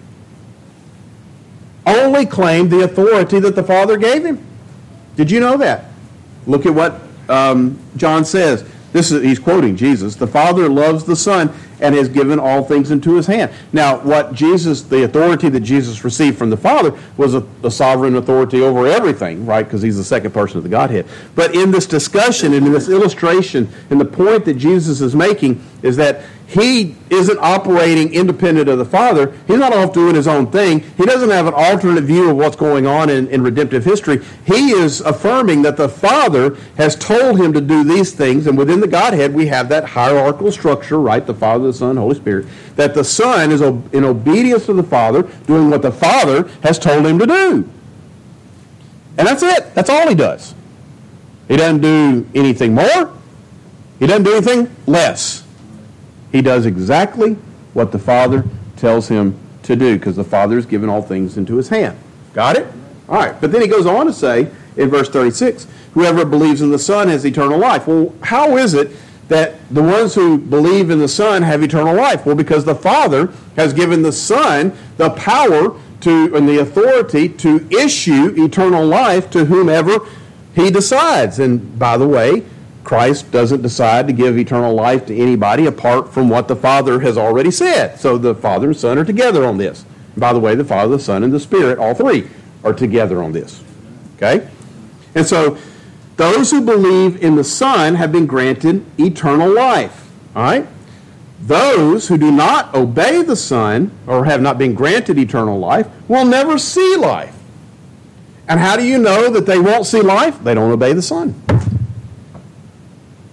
only claimed the authority that the Father gave him. Did you know that? Look at what um, John says. This is, he's quoting Jesus. The Father loves the Son and has given all things into his hand. Now, what Jesus, the authority that Jesus received from the Father was a, a sovereign authority over everything, right? Because he's the second person of the Godhead. But in this discussion and in this illustration, and the point that Jesus is making is that he isn't operating independent of the Father. He's not off doing his own thing. He doesn't have an alternate view of what's going on in, in redemptive history. He is affirming that the Father has told him to do these things, and within the Godhead we have that hierarchical structure, right? The Father, the Son, Holy Spirit, that the Son is in obedience to the Father, doing what the Father has told him to do. And that's it. That's all he does. He doesn't do anything more. He doesn't do anything less. He does exactly what the Father tells him to do, because the Father has given all things into his hand. Got it? All right. But then he goes on to say in verse thirty-six, whoever believes in the Son has eternal life. Well, how is it that the ones who believe in the Son have eternal life? Well, because the Father has given the Son the power to and the authority to issue eternal life to whomever he decides. And by the way, Christ doesn't decide to give eternal life to anybody apart from what the Father has already said. So the Father and Son are together on this. And by the way, the Father, the Son, and the Spirit, all three, are together on this. Okay? And so those who believe in the Son have been granted eternal life. All right? Those who do not obey the Son or have not been granted eternal life will never see life. And how do you know that they won't see life? They don't obey the Son.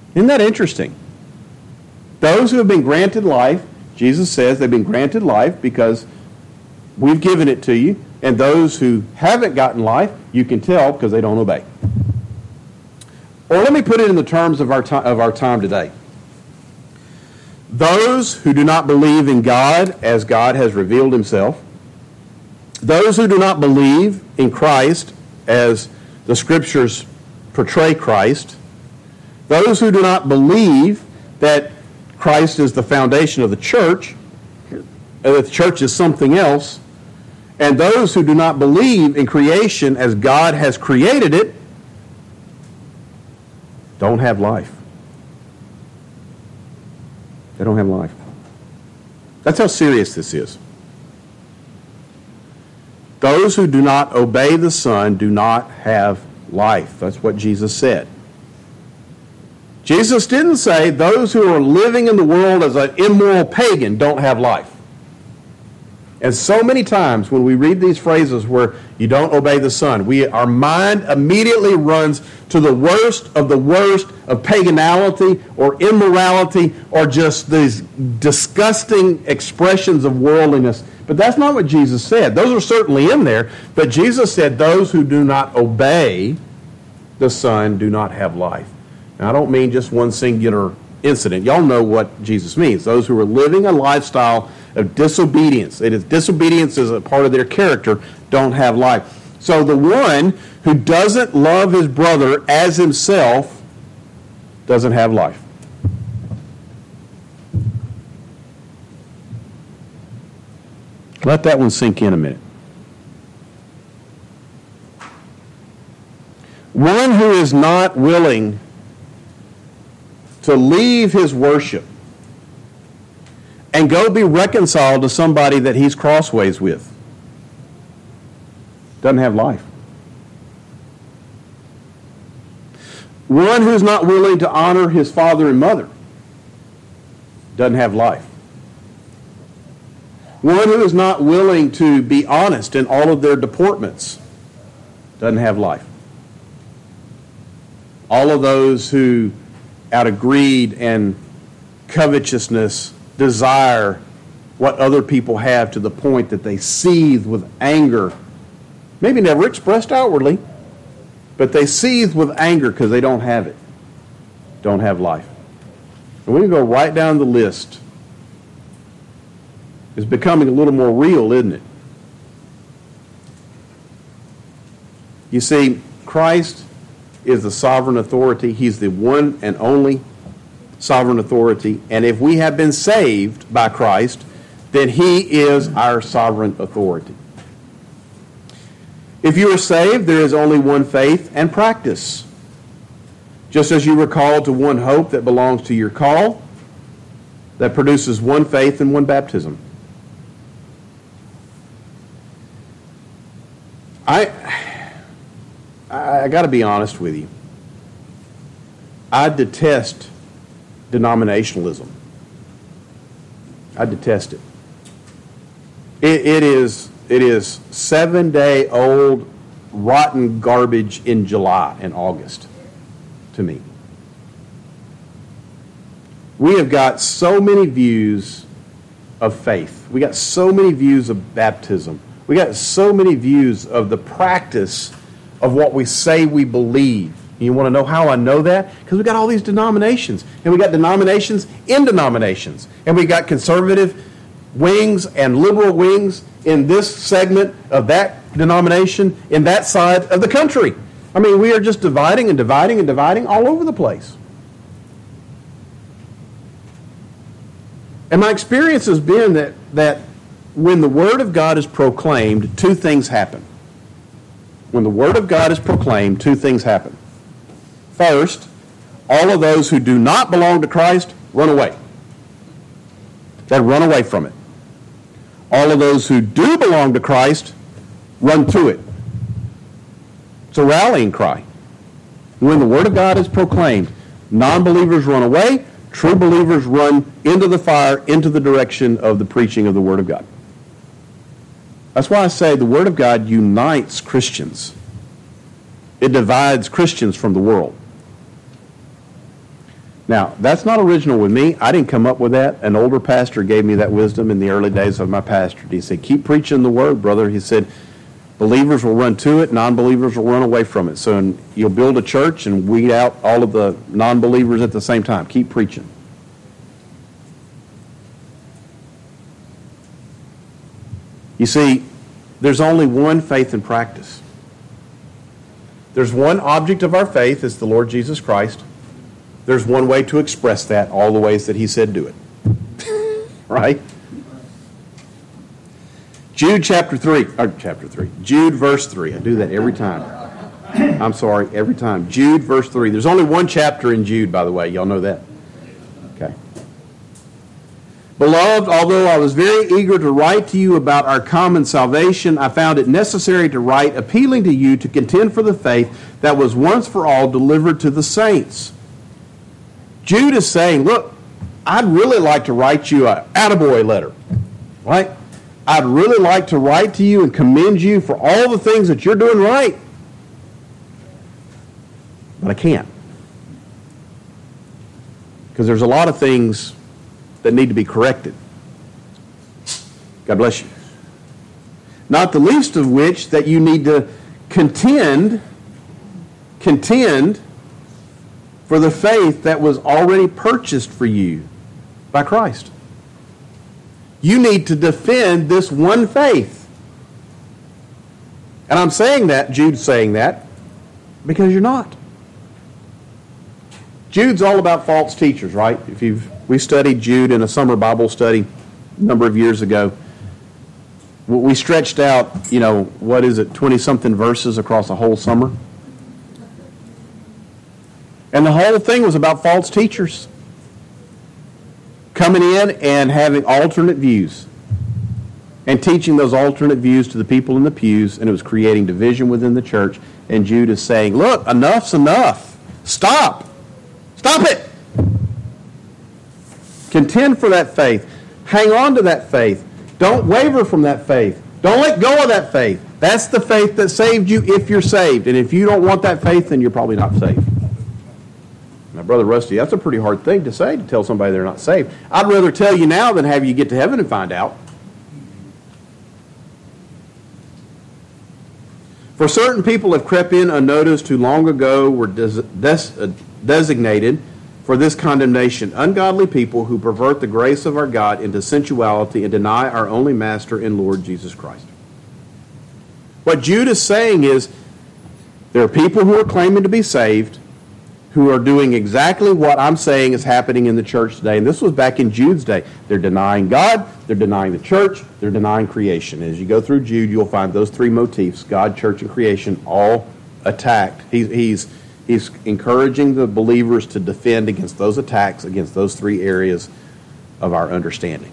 Isn't that interesting? Those who have been granted life, Jesus says they've been granted life because we've given it to you. And those who haven't gotten life, you can tell because they don't obey. Or let me put it in the terms of our, to- of our time today. Those who do not believe in God as God has revealed himself, those who do not believe in Christ as the Scriptures portray Christ, those who do not believe that Christ is the foundation of the church, and that the church is something else, and those who do not believe in creation as God has created it, don't have life. They don't have life. That's how serious this is. Those who do not obey the Son do not have life. That's what Jesus said. Jesus didn't say those who are living in the world as an immoral pagan don't have life. And so many times when we read these phrases where you don't obey the Son, we, our mind immediately runs to the worst of the worst of paganality or immorality or just these disgusting expressions of worldliness. But that's not what Jesus said. Those are certainly in there, but Jesus said those who do not obey the Son do not have life. Now, I don't mean just one singular incident. Y'all know what Jesus means. Those who are living a lifestyle of disobedience. It is disobedience is a part of their character, don't have life. So the one who doesn't love his brother as himself doesn't have life. Let that one sink in a minute. One who is not willing to leave his worship and go be reconciled to somebody that he's crossways with doesn't have life. One who's not willing to honor his father and mother doesn't have life. One who is not willing to be honest in all of their deportments doesn't have life. All of those who, out of greed and covetousness, desire what other people have to the point that they seethe with anger, maybe never expressed outwardly, but they seethe with anger because they don't have it, don't have life. And we can go right down the list. It's becoming a little more real, isn't it? You see, Christ is the sovereign authority. He's the one and only sovereign authority. And if we have been saved by Christ, then he is our sovereign authority. If you are saved, there is only one faith and practice. Just as you were called to one hope that belongs to your call, that produces one faith and one baptism. I, I, I got to be honest with you. I detest denominationalism. I detest it. It, it is it is seven-day-old rotten garbage in July and August to me. We have got so many views of faith. We got so many views of baptism. We got so many views of the practice of what we say we believe. You want to know how I know that? Because we got all these denominations. And we got denominations in denominations. And we got conservative wings and liberal wings in this segment of that denomination in that side of the country. I mean, we are just dividing and dividing and dividing all over the place. And my experience has been that, that when the Word of God is proclaimed, two things happen. When the Word of God is proclaimed, two things happen. First, all of those who do not belong to Christ run away. They run away from it. All of those who do belong to Christ run to it. It's a rallying cry. When the Word of God is proclaimed, non-believers run away, true believers run into the fire, into the direction of the preaching of the Word of God. That's why I say the Word of God unites Christians. It divides Christians from the world. Now, that's not original with me. I didn't come up with that. An older pastor gave me that wisdom in the early days of my pastorate. He said, keep preaching the word, brother. He said, believers will run to it, non-believers will run away from it. So you'll build a church and weed out all of the non-believers at the same time. Keep preaching. You see, there's only one faith and practice. There's one object of our faith, it's the Lord Jesus Christ. There's one way to express that, all the ways that he said do it. Right? Jude chapter three, or chapter three, Jude verse three. I do that every time. I'm sorry, every time. Jude verse three. There's only one chapter in Jude, by the way. Y'all know that? Okay. Beloved, although I was very eager to write to you about our common salvation, I found it necessary to write appealing to you to contend for the faith that was once for all delivered to the saints. Jude is saying, look, I'd really like to write you an attaboy letter, right? I'd really like to write to you and commend you for all the things that you're doing right. But I can't. Because there's a lot of things that need to be corrected. God bless you. Not the least of which that you need to contend, contend for the faith that was already purchased for you by Christ. You need to defend this one faith. And I'm saying that, Jude's saying that, because you're not. Jude's all about false teachers, right? If you've we studied Jude in a summer Bible study a number of years ago. We stretched out, you know, what is it, twenty-something verses across a whole summer. And the whole thing was about false teachers coming in and having alternate views and teaching those alternate views to the people in the pews, and it was creating division within the church. And Jude is saying, look, enough's enough. Stop. Stop it. Contend for that faith. Hang on to that faith. Don't waver from that faith. Don't let go of that faith. That's the faith that saved you if you're saved. And if you don't want that faith, then you're probably not saved. Now, Brother Rusty, that's a pretty hard thing to say, to tell somebody they're not saved. I'd rather tell you now than have you get to heaven and find out. For certain people have crept in unnoticed who long ago were des- des- uh, designated for this condemnation, ungodly people who pervert the grace of our God into sensuality and deny our only Master and Lord Jesus Christ. What Jude is saying is there are people who are claiming to be saved who are doing exactly what I'm saying is happening in the church today. And this was back in Jude's day. They're denying God, they're denying the church, they're denying creation. As you go through Jude, you'll find those three motifs, God, church, and creation, all attacked. He, he's, he's encouraging the believers to defend against those attacks, against those three areas of our understanding.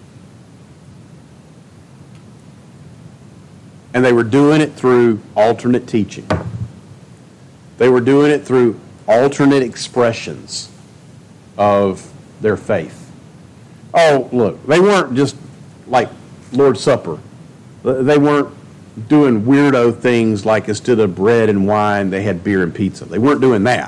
And they were doing it through alternate teaching. They were doing it through alternate expressions of their faith. Oh, look, they weren't just like Lord's Supper. They weren't doing weirdo things like instead of bread and wine, they had beer and pizza. They weren't doing that.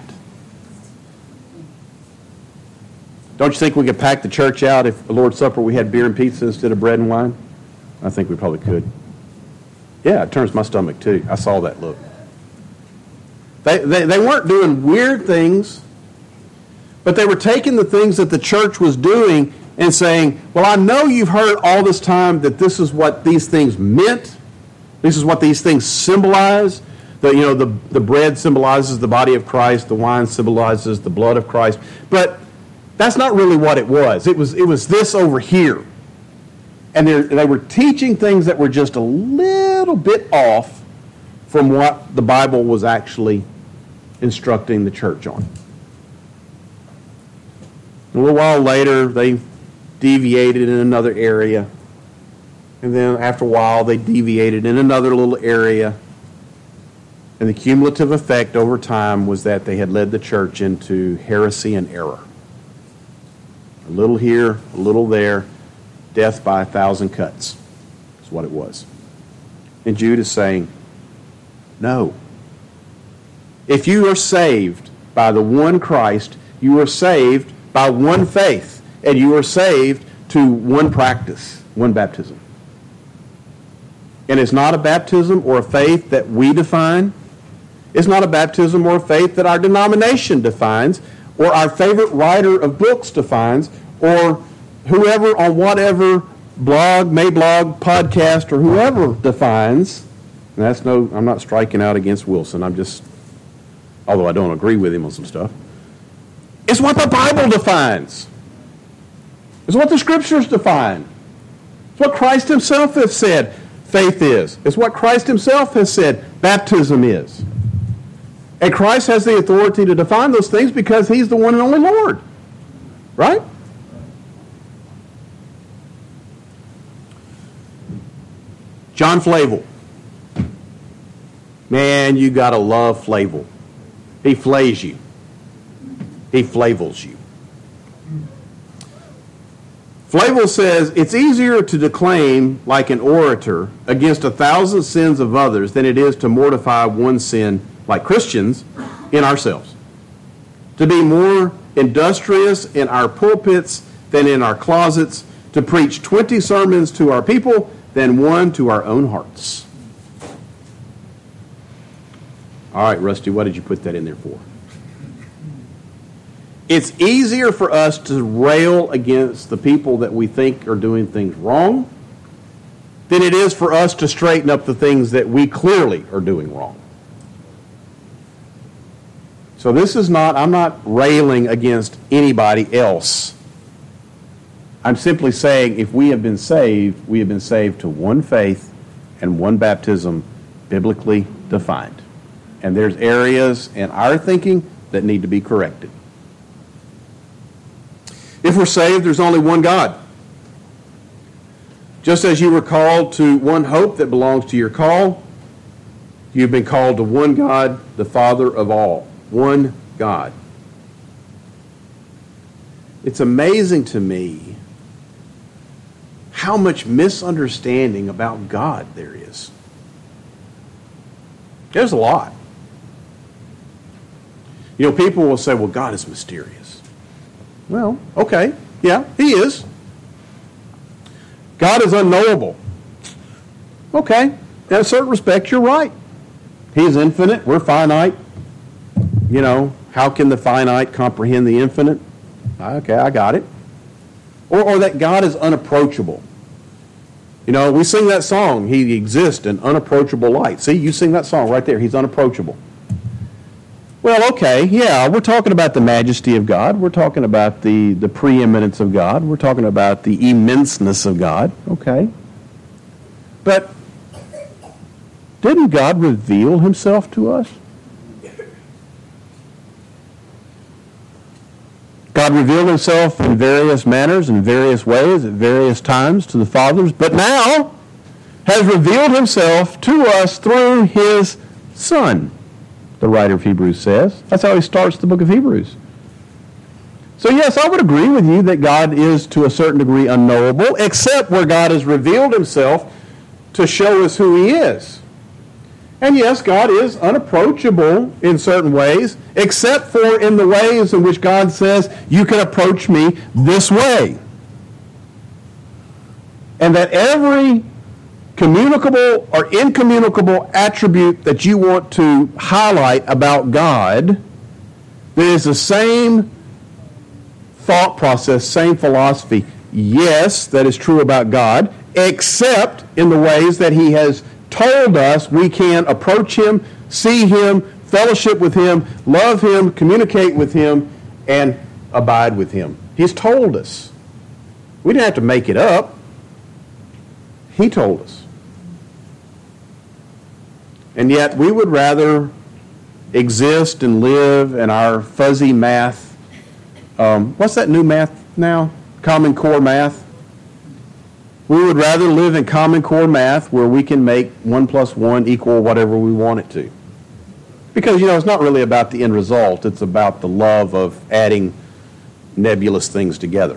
Don't you think we could pack the church out if the Lord's Supper we had beer and pizza instead of bread and wine? I think we probably could. Yeah, it turns my stomach too. I saw that look. They, they, they weren't doing weird things, but they were taking the things that the church was doing and saying, well, I know you've heard all this time that this is what these things meant. This is what these things symbolize. The, you know, the, the bread symbolizes the body of Christ. The wine symbolizes the blood of Christ. But that's not really what it was. It was, it was this over here. And they were teaching things that were just a little bit off from what the Bible was actually instructing the church on. A little while later, they deviated in another area. And then after a while, they deviated in another little area. And the cumulative effect over time was that they had led the church into heresy and error. A little here, a little there, death by a thousand cuts is what it was. And Jude is saying, no. If you are saved by the one Christ, You are saved by one faith, and you are saved to one practice, one baptism. And it's not a baptism or a faith that we define. It's not a baptism or a faith that our denomination defines, or our favorite writer of books defines, or whoever on whatever blog, Mablog, podcast, or whoever defines. And that's no, I'm not striking out against Wilson. I'm just, although I don't agree with him on some stuff. It's what the Bible defines. It's what the Scriptures define. It's what Christ himself has said faith is. It's what Christ himself has said baptism is. And Christ has the authority to define those things because he's the one and only Lord. Right? John Flavel. Man, you gotta love Flavel. He flays you. He flavels you. Flavel says, it's easier to declaim like an orator against a thousand sins of others than it is to mortify one sin like Christians in ourselves. To be more industrious in our pulpits than in our closets, to preach twenty sermons to our people than one to our own hearts. All right, Rusty, what did you put that in there for? It's easier for us to rail against the people that we think are doing things wrong than it is for us to straighten up the things that we clearly are doing wrong. So this is not, I'm not railing against anybody else. I'm simply saying if we have been saved, we have been saved to one faith and one baptism biblically defined. And there's areas in our thinking that need to be corrected. If we're saved, there's only one God. Just as you were called to one hope that belongs to your call, you've been called to one God, the Father of all. One God. It's amazing to me how much misunderstanding about God there is. There's a lot. You know, people will say, well, God is mysterious. Well, okay, yeah, he is. God is unknowable. Okay, in a certain respect, you're right. He is infinite, we're finite. You know, how can the finite comprehend the infinite? Okay, I got it. Or, or that God is unapproachable. You know, we sing that song, he exists in unapproachable light. See, you sing that song right there, he's unapproachable. Well, okay, yeah, we're talking about the majesty of God. We're talking about the, the preeminence of God. We're talking about the immenseness of God. Okay. But didn't God reveal himself to us? God revealed himself in various manners, in various ways, at various times to the fathers, but now has revealed himself to us through his Son, the writer of Hebrews says. That's how he starts the book of Hebrews. So yes, I would agree with you that God is to a certain degree unknowable, except where God has revealed himself to show us who he is. And yes, God is unapproachable in certain ways, except for in the ways in which God says, you can approach me this way. And that every communicable or incommunicable attribute that you want to highlight about God, there is the same thought process, same philosophy. Yes, that is true about God, except in the ways that he has told us we can approach him, see him, fellowship with him, love him, communicate with him, and abide with him. He's told us. We didn't have to make it up. He told us. And yet we would rather exist and live in our fuzzy math. Um, what's that new math now? Common Core math. We would rather live in Common Core math where we can make one plus one equal whatever we want it to. Because, you know, it's not really about the end result. It's about the love of adding nebulous things together.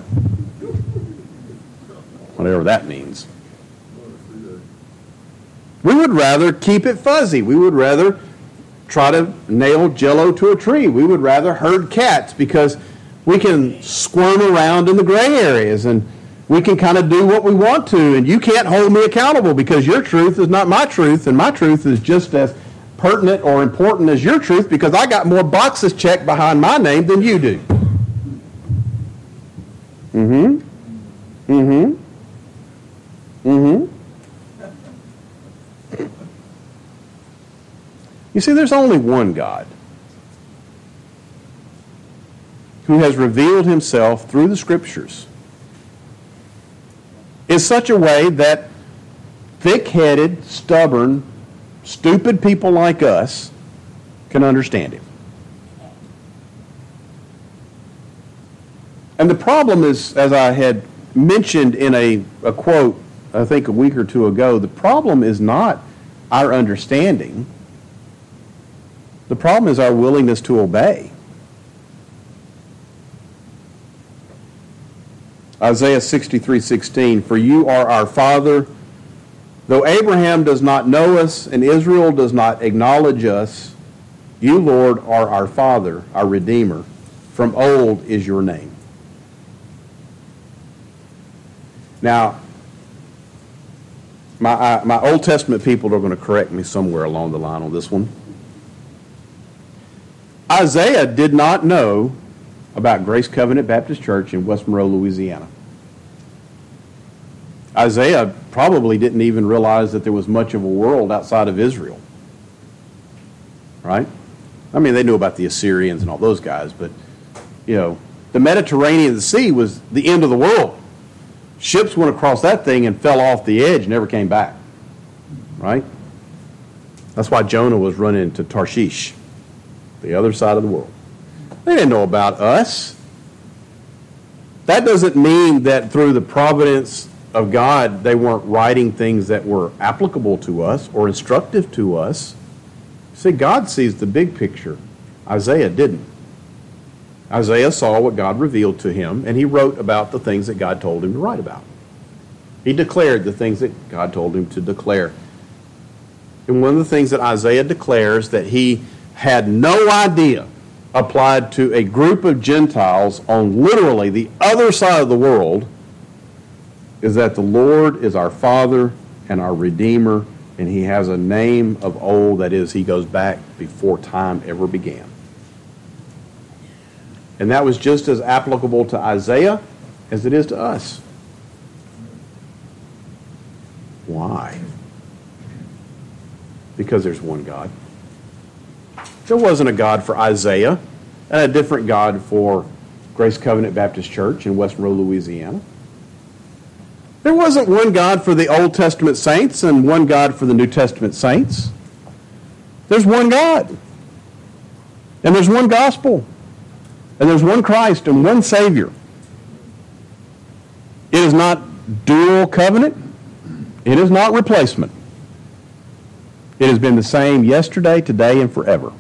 Whatever that means. We would rather keep it fuzzy. We would rather try to nail Jell-O to a tree. We would rather herd cats because we can squirm around in the gray areas and we can kind of do what we want to, and you can't hold me accountable because your truth is not my truth, and my truth is just as pertinent or important as your truth because I got more boxes checked behind my name than you do. Mm-hmm. Mm-hmm. Mm-hmm. You see, there's only one God who has revealed himself through the Scriptures in such a way that thick-headed, stubborn, stupid people like us can understand him. And the problem is, as I had mentioned in a, a quote, I think a week or two ago, the problem is not our understanding. The problem is our willingness to obey. Isaiah sixty-three sixteen, for you are our Father. Though Abraham does not know us and Israel does not acknowledge us, you, Lord, are our Father, our Redeemer. From old is your name. Now, my, uh, my Old Testament people are going to correct me somewhere along the line on this one. Isaiah did not know about Grace Covenant Baptist Church in West Monroe, Louisiana. Isaiah probably didn't even realize that there was much of a world outside of Israel. Right? I mean, they knew about the Assyrians and all those guys, but, you know, the Mediterranean Sea was the end of the world. Ships went across that thing and fell off the edge and never came back. Right? That's why Jonah was running to Tarshish, the other side of the world. They didn't know about us. That doesn't mean that through the providence of God, they weren't writing things that were applicable to us or instructive to us. See, God sees the big picture. Isaiah didn't. Isaiah saw what God revealed to him, and he wrote about the things that God told him to write about. He declared the things that God told him to declare. And one of the things that Isaiah declares that he had no idea applied to a group of Gentiles on literally the other side of the world is that the Lord is our Father and our Redeemer, and he has a name of old, that is, he goes back before time ever began. And that was just as applicable to Isaiah as it is to us. Why? Because there's one God. There wasn't a God for Isaiah and a different God for Grace Covenant Baptist Church in West Monroe, Louisiana. There wasn't one God for the Old Testament saints and one God for the New Testament saints. There's one God. And there's one gospel. And there's one Christ and one Savior. It is not dual covenant. It is not replacement. It has been the same yesterday, today, and forever.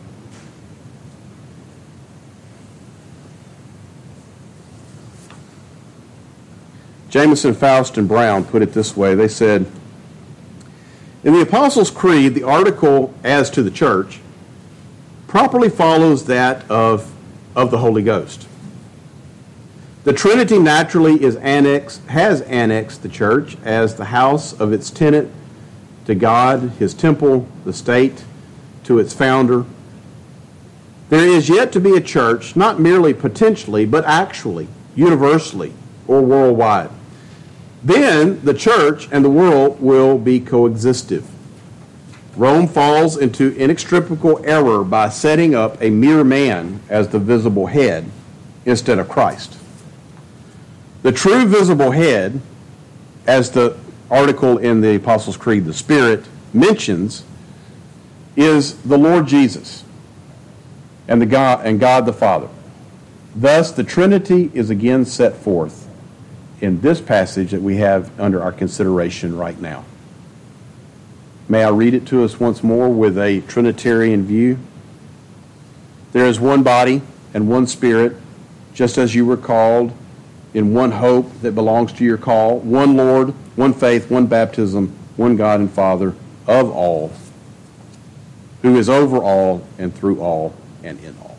Jamison, Faust, and Brown put it this way. They said, in the Apostles' Creed, the article as to the church properly follows that of, of the Holy Ghost. The Trinity naturally is annexed, has annexed the church as the house of its tenant to God, his temple, the state, to its founder. There is yet to be a church, not merely potentially, but actually, universally, or worldwide. Then the church and the world will be coexistive. Rome falls into inextricable error by setting up a mere man as the visible head instead of Christ. The true visible head, as the article in the Apostles' Creed, the Spirit, mentions, is the Lord Jesus and the God and God the Father. Thus, the Trinity is again set forth in this passage that we have under our consideration right now. May I read it to us once more with a Trinitarian view? There is one body and one Spirit, just as you were called, in one hope that belongs to your call, one Lord, one faith, one baptism, one God and Father of all, who is over all and through all and in all.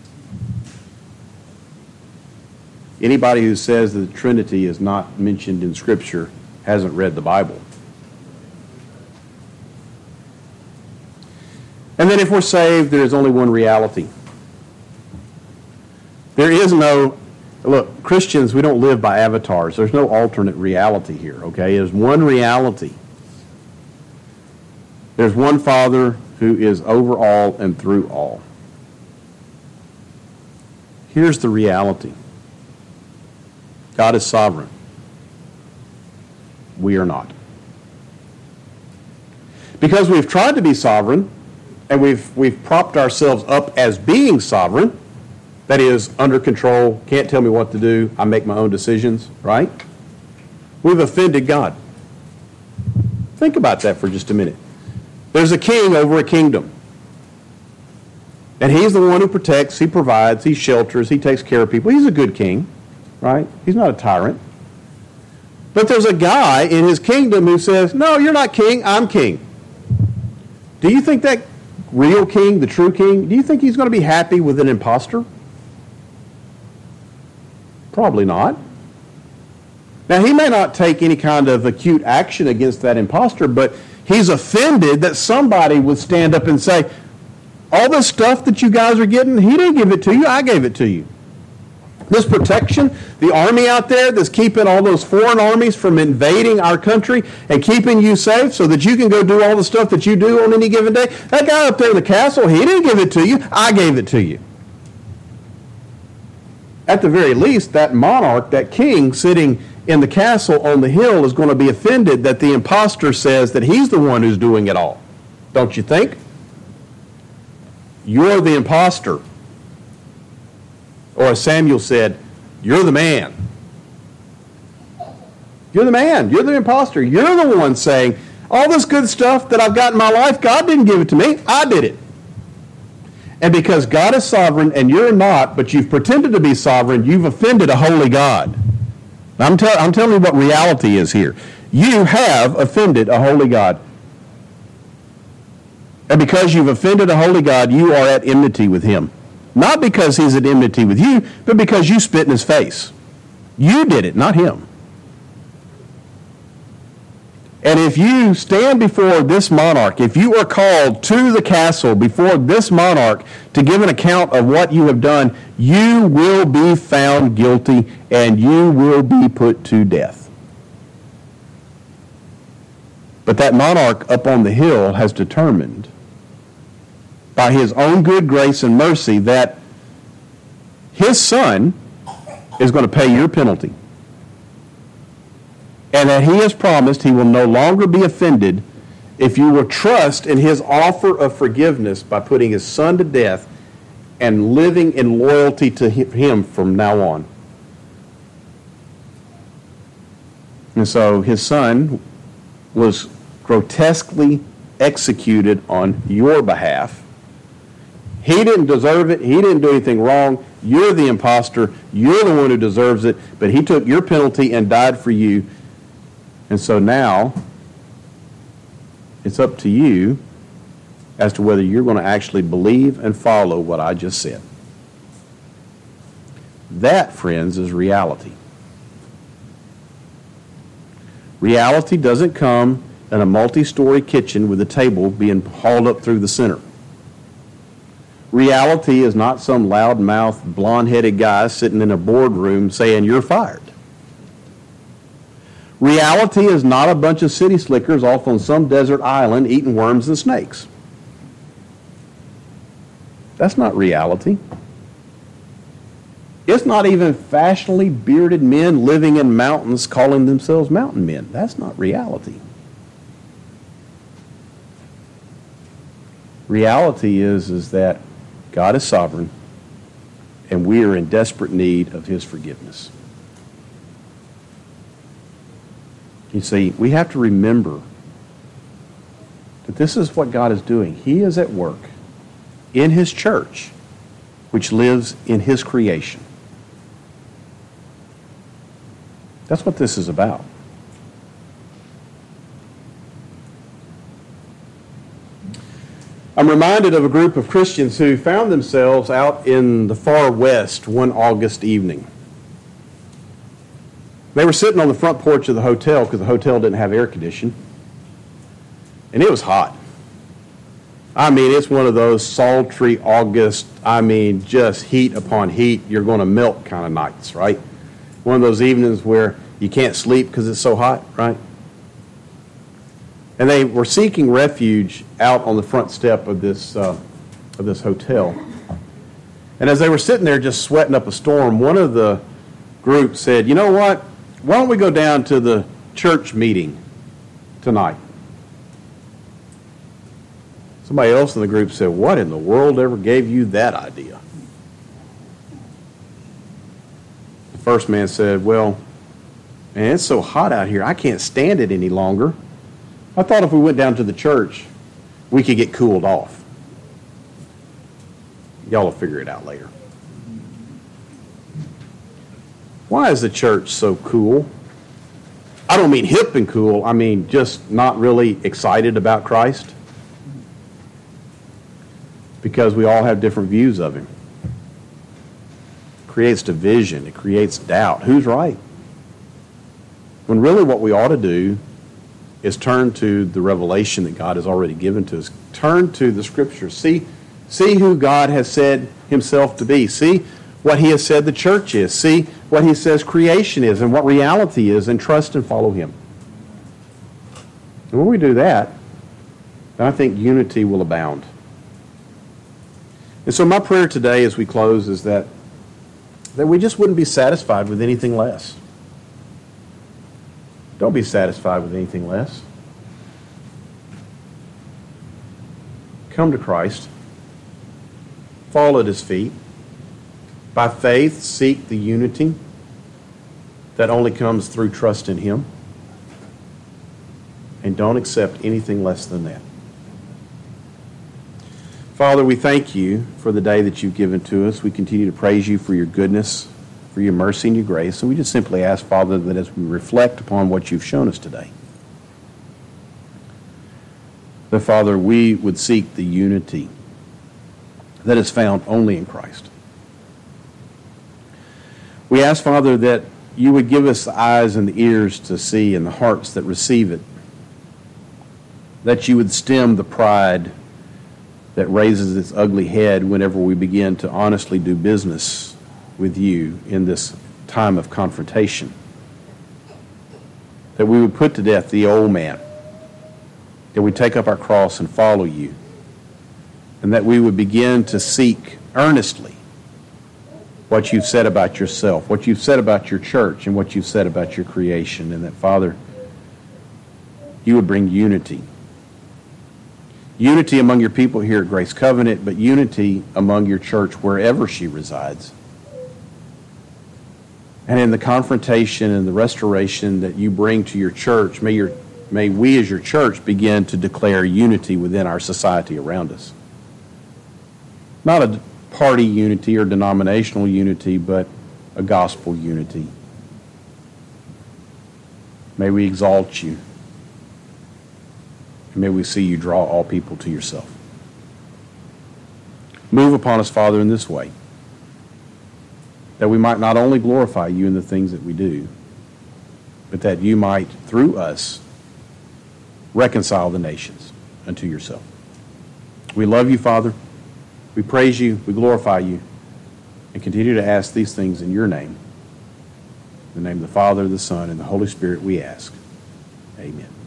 Anybody who says that the Trinity is not mentioned in Scripture hasn't read the Bible. And then if we're saved, there is only one reality. There is no, look, Christians, we don't live by avatars. There's no alternate reality here, okay? There's one reality. There's one Father who is over all and through all. Here's the reality. God is sovereign. We are not. Because we've tried to be sovereign, and we've, we've propped ourselves up as being sovereign, that is, under control, can't tell me what to do, I make my own decisions, right? We've offended God. Think about that for just a minute. There's a king over a kingdom. And he's the one who protects, he provides, he shelters, he takes care of people. He's a good king, right? He's not a tyrant. But there's a guy in his kingdom who says, no, you're not king, I'm king. Do you think that real king, the true king, do you think he's going to be happy with an imposter? Probably not. Now, he may not take any kind of acute action against that imposter, but he's offended that somebody would stand up and say, all this stuff that you guys are getting, he didn't give it to you, I gave it to you. This protection, the army out there that's keeping all those foreign armies from invading our country and keeping you safe so that you can go do all the stuff that you do on any given day, that guy up there in the castle, he didn't give it to you, I gave it to you. At the very least, that monarch, that king sitting in the castle on the hill is going to be offended that the imposter says that he's the one who's doing it all. Don't you think? You're the imposter. Or as Samuel said, you're the man. You're the man. You're the imposter. You're the one saying, all this good stuff that I've got in my life, God didn't give it to me. I did it. And because God is sovereign and you're not, but you've pretended to be sovereign, you've offended a holy God. I'm, tell, I'm telling you what reality is here. You have offended a holy God. And because you've offended a holy God, you are at enmity with him. Not because he's at enmity with you, but because you spit in his face. You did it, not him. And if you stand before this monarch, if you are called to the castle before this monarch to give an account of what you have done, you will be found guilty and you will be put to death. But that monarch up on the hill has determined by his own good grace and mercy that his son is going to pay your penalty. And that he has promised he will no longer be offended if you will trust in his offer of forgiveness by putting his son to death and living in loyalty to him from now on. And so his son was grotesquely executed on your behalf. He didn't deserve it. He didn't do anything wrong. You're the imposter. You're the one who deserves it. But he took your penalty and died for you. And so now, it's up to you as to whether you're going to actually believe and follow what I just said. That, friends, is reality. Reality doesn't come in a multi-story kitchen with a table being hauled up through the center. Reality is not some loud-mouthed, blonde-headed guy sitting in a boardroom saying you're fired. Reality is not a bunch of city slickers off on some desert island eating worms and snakes. That's not reality. It's not even fashionably bearded men living in mountains calling themselves mountain men. That's not reality. Reality is, is that God is sovereign and we are in desperate need of his forgiveness. You see, we have to remember that this is what God is doing. He is at work in his church, which lives in his creation. That's what this is about. I'm reminded of a group of Christians who found themselves out in the far west one August evening. They were sitting on the front porch of the hotel because the hotel didn't have air conditioning, and it was hot. I mean, it's one of those sultry August, I mean, just heat upon heat, you're going to melt kind of nights, right? One of those evenings where you can't sleep because it's so hot, right? And they were seeking refuge out on the front step of this uh, of this hotel. And as they were sitting there just sweating up a storm, one of the group said, you know what, why don't we go down to the church meeting tonight? Somebody else in the group said, what in the world ever gave you that idea? The first man said, well, man, it's so hot out here, I can't stand it any longer. I thought if we went down to the church, we could get cooled off. Y'all will figure it out later. Why is the church so cool? I don't mean hip and cool. I mean just not really excited about Christ. Because we all have different views of him. It creates division. It creates doubt. Who's right? When really what we ought to do is turn to the revelation that God has already given to us. Turn to the Scriptures. See, see who God has said himself to be. See what he has said the church is. See what he says creation is and what reality is, and trust and follow him. And when we do that, then I think unity will abound. And so my prayer today as we close is that, that we just wouldn't be satisfied with anything less. Don't be satisfied with anything less. Come to Christ. Fall at his feet. By faith, seek the unity that only comes through trust in him. And don't accept anything less than that. Father, we thank you for the day that you've given to us. We continue to praise you for your goodness, for your mercy and your grace. And we just simply ask, Father, that as we reflect upon what you've shown us today, that, Father, we would seek the unity that is found only in Christ. We ask, Father, that you would give us the eyes and the ears to see and the hearts that receive it, that you would stem the pride that raises its ugly head whenever we begin to honestly do business with you in this time of confrontation. That we would put to death the old man, that we take up our cross and follow you, and that we would begin to seek earnestly what you've said about yourself, what you've said about your church, and what you've said about your creation, and that, Father, you would bring unity. Unity among your people here at Grace Covenant, but unity among your church wherever she resides. And in the confrontation and the restoration that you bring to your church, may, your, may we as your church begin to declare unity within our society around us. Not a party unity or denominational unity, but a gospel unity. May we exalt you. And may we see you draw all people to yourself. Move upon us, Father, in this way, that we might not only glorify you in the things that we do, but that you might, through us, reconcile the nations unto yourself. We love you, Father. We praise you. We glorify you. And continue to ask these things in your name. In the name of the Father, the Son, and the Holy Spirit we ask. Amen.